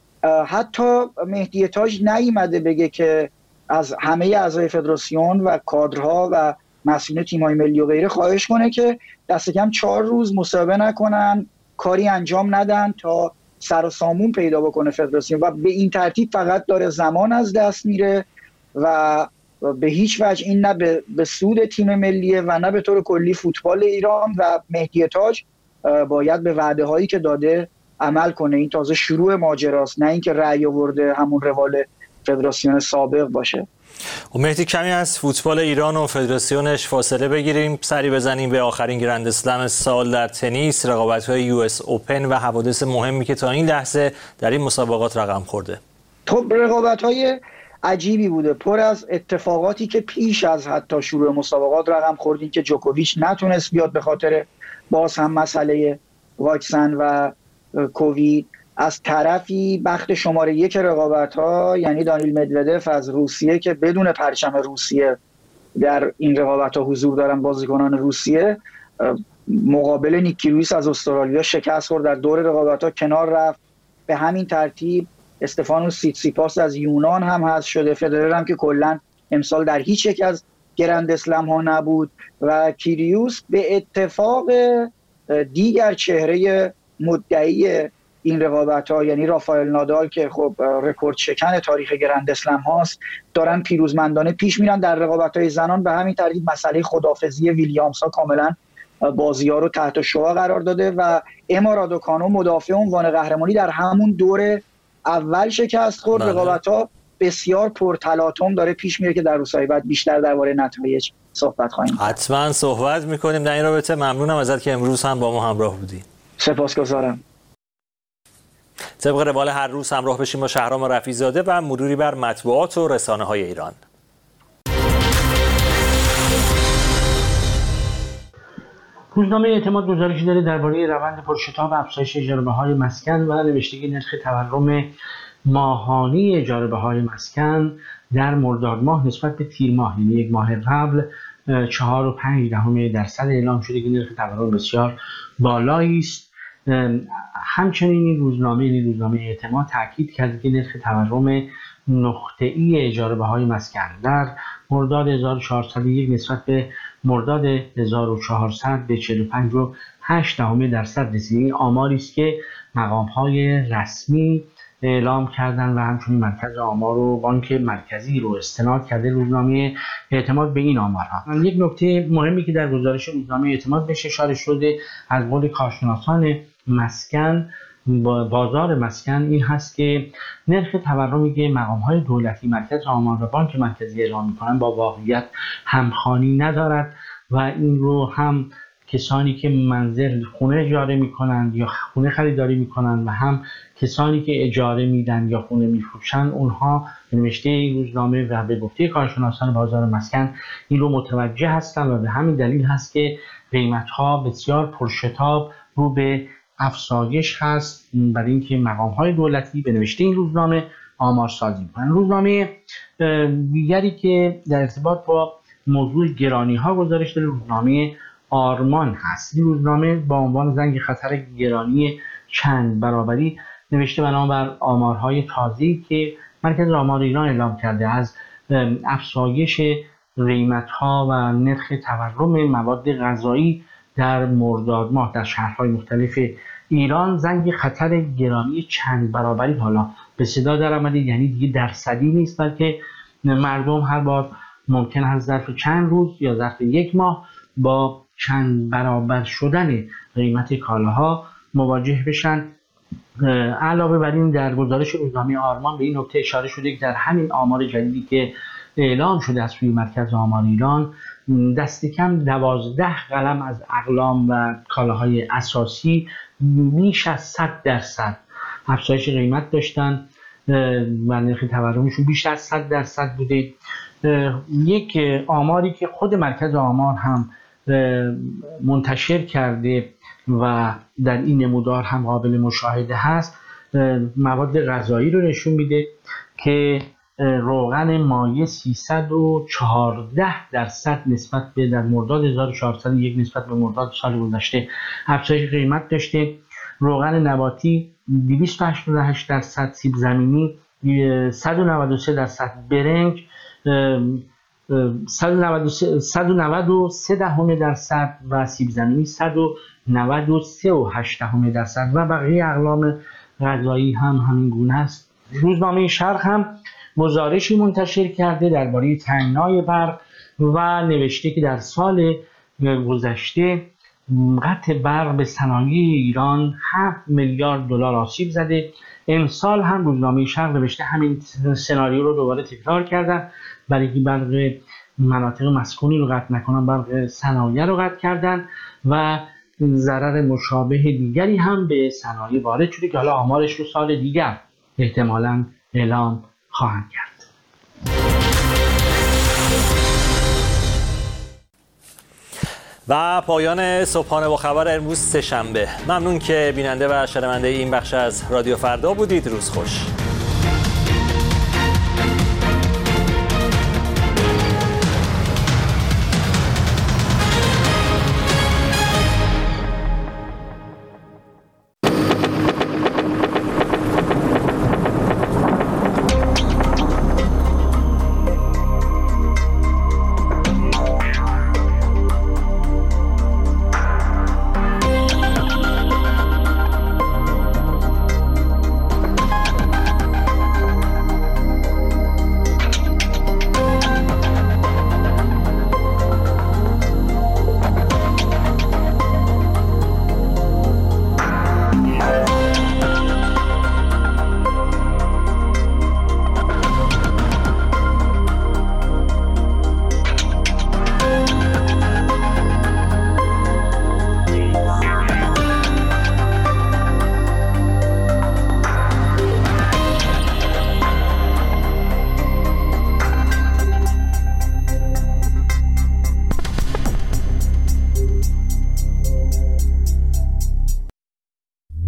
حتی مهدی تاج نیامده بگه که از همه اعضای فدراسیون و کادرها و مسئولین تیم‌های ملی و غیره خواهش کنه که دست کم چهار روز مصاحبه نکنن، کاری انجام ندن تا سر و سامون پیدا بکنه فدراسیون. و به این ترتیب فقط داره زمان از دست میره و به هیچ وجه این نه به سود تیم ملیه و نه به طور کلی فوتبال ایران. و مهدی تاج باید به وعده هایی که داده عمل کنه. این تازه شروع ماجراست، نه اینکه رأی آورده همون روال فدراسیون سابق باشه. و مهدی، کمی از فوتبال ایران و فدراسیونش فاصله بگیریم، سری بزنیم به آخرین گرند اسلم سال در تنیس، رقابت‌های یو اس اوپن و حوادث مهمی که تا این لحظه در این مسابقات رقم خورده. خب رقابت‌های عجیبی بوده، پر از اتفاقاتی که پیش از حتی شروع مسابقات رقم خوردیم که جوکوویچ نتونست بیاد به خاطر باز هم مسئله واکسن و کووید. از طرفی بخت شماره یک رقابت‌ها یعنی دانیل مدودف از روسیه که بدون پرچم روسیه در این رقابت‌ها حضور دارن، بازیکنان روسیه، مقابل نیک کیرویس از استرالیا شکست خورد، در دور رقابت‌ها کنار رفت. به همین ترتیب استفانوس سیتسیپاس از یونان هم حذف شده. فدرر هم که کلاً امسال در هیچ یک از گرند اسلم ها نبود و کیریوس به اتفاق دیگر چهره مدعی این رقابت‌ها یعنی رافائل نادال که خب رکورد شکن تاریخ گرند اسلم هاست دارن پیروزمندانه پیش میرن در رقابت‌های زنان. به همین ترتیب مسئله خداحافظی ویلیامزها کاملا بازی‌ها رو تحت شعاع قرار داده و اما رادوکانو مدافع عنوان قهرمانی در همون دور اول شکست خورد. رقابت‌ها بسیار پرتلاطم داره پیش میره که در روزهای بعد بیشتر درباره نتایج صحبت خواهیم کرد. حتما صحبت می‌کنیم در این رابطه. ممنونم ازت که امروز هم با ما همراه بودی. سپاسگزارم. طبق روال هر روز همراه بشیم با شهرام رفیع‌زاده و مروری بر مطبوعات و رسانه‌های ایران. روزنامه اعتماد گزارشی داره درباره روند پرشتاب افزایش اجاره‌های مسکن و نوشته که نرخ تورم ماهانه اجاره‌های مسکن در مرداد ماه نسبت به تیر ماه یعنی یک ماه قبل چهار و پنج دهم درصد اعلام شده که نرخ تورم بسیار بالایی است. همچنین این روزنامه این روزنامه اعتماد تاکید کرده که نرخ تورم نقطه‌ای اجاره‌های مسکن در مرداد هزار و چهارصد و یک نسبت به مرداد هزار و چهارصد به چهل و پنج و هشت دهم درصد رسید. این آماری است که مقام‌های رسمی اعلام کردن و همچنین مرکز آمار و بانک مرکزی رو استناد کرده روزنامه اعتماد به این آمارها. یک نکته مهمی که در گزارش روزنامه اعتماد بهش اشاره شده از قول کارشناسان مسکن بازار مسکن این هست که نرخ تورمی که مقام‌های دولتی مرکز آمار و بانک مرکزی اعلام می‌کنند با واقعیت همخوانی ندارد و این رو هم کسانی که منزل خونه اجاره می‌کنند یا خونه خریداری می‌کنند و هم کسانی که اجاره میدن یا خونه میفروشن اونها به نوشته این روزنامه و به گفته کارشناسان بازار مسکن این رو متوجه هستند و به همین دلیل هست که قیمت‌ها بسیار پرشتاب رو به افزایش هست برای اینکه مقام‌های دولتی به نوشته این روزنامه آمارسازی می‌کنند. روزنامه دیگری که در ارتباط با موضوع گرانی‌ها گزارش داره روزنامه آرمان هست. این روزنامه با عنوان زنگ خطر گرانی چند برابری نوشته بنابر آمارهای تازه‌ای که مرکز آمار ایران اعلام کرده از افزایش قیمت‌ها و نرخ تورم مواد غذایی در مرداد ماه در شهرهای مختلف ایران زنگ خطر گرانی چند برابری حالا به صدا در آمده، یعنی دیگه درصدی نیست بلکه مردم هر بار ممکن است ظرف چند روز یا ظرف یک ماه با چند برابر شدن قیمت کالاها مواجه بشن. علاوه بر این در گزارش روزنامه آرمان به این نکته اشاره شده که در همین آمار جدیدی که اعلام شده از سوی مرکز آمار ایران دست کم دوازده قلم از اقلام و کالاهای اساسی بیش از صد درصد افزایش قیمت داشتن و نرخ تورمشون بیش از صد درصد بوده. یک آماری که خود مرکز آمار هم منتشر کرده و در این نمودار هم قابل مشاهده هست مواد غذایی رو نشون میده که روغن مایع سیصد و چهارده درصد نسبت به در مرداد هزار و چهارصد و یک نسبت به مرداد سال گذشته افزایش قیمت داشته. روغن نباتی دویست و هشتاد و هشت درصد، سیب زمینی صد و نود و سه درصد، برنج صد و نود و سه دهم درصد و سیب زمینی صد و نود و سه و هشت دهم درصد و بقیه اقلام غذایی هم همین گونه است. روزنامه شرق هم گزارشی منتشر کرده درباره تنگنای برق و نوشته که در سال گذشته قطع برق به صنایع ایران هفت میلیارد دلار آسیب زده. امسال هم روزنامه شرق نوشته همین سناریو رو دوباره تکرار کردن، برای اینکه برق مناطق مسکونی رو قطع نکنن برق صنایع رو قطع کردن و ضرر مشابه دیگری هم به صنایع وارد شده که حالا آمارش رو سال دیگر احتمالاً اعلام خواهند کرد. و پایان صبحانه با خبر امروز سه‌شنبه. ممنون که بیننده و شنونده این بخش از رادیو فردا بودید. روز خوش.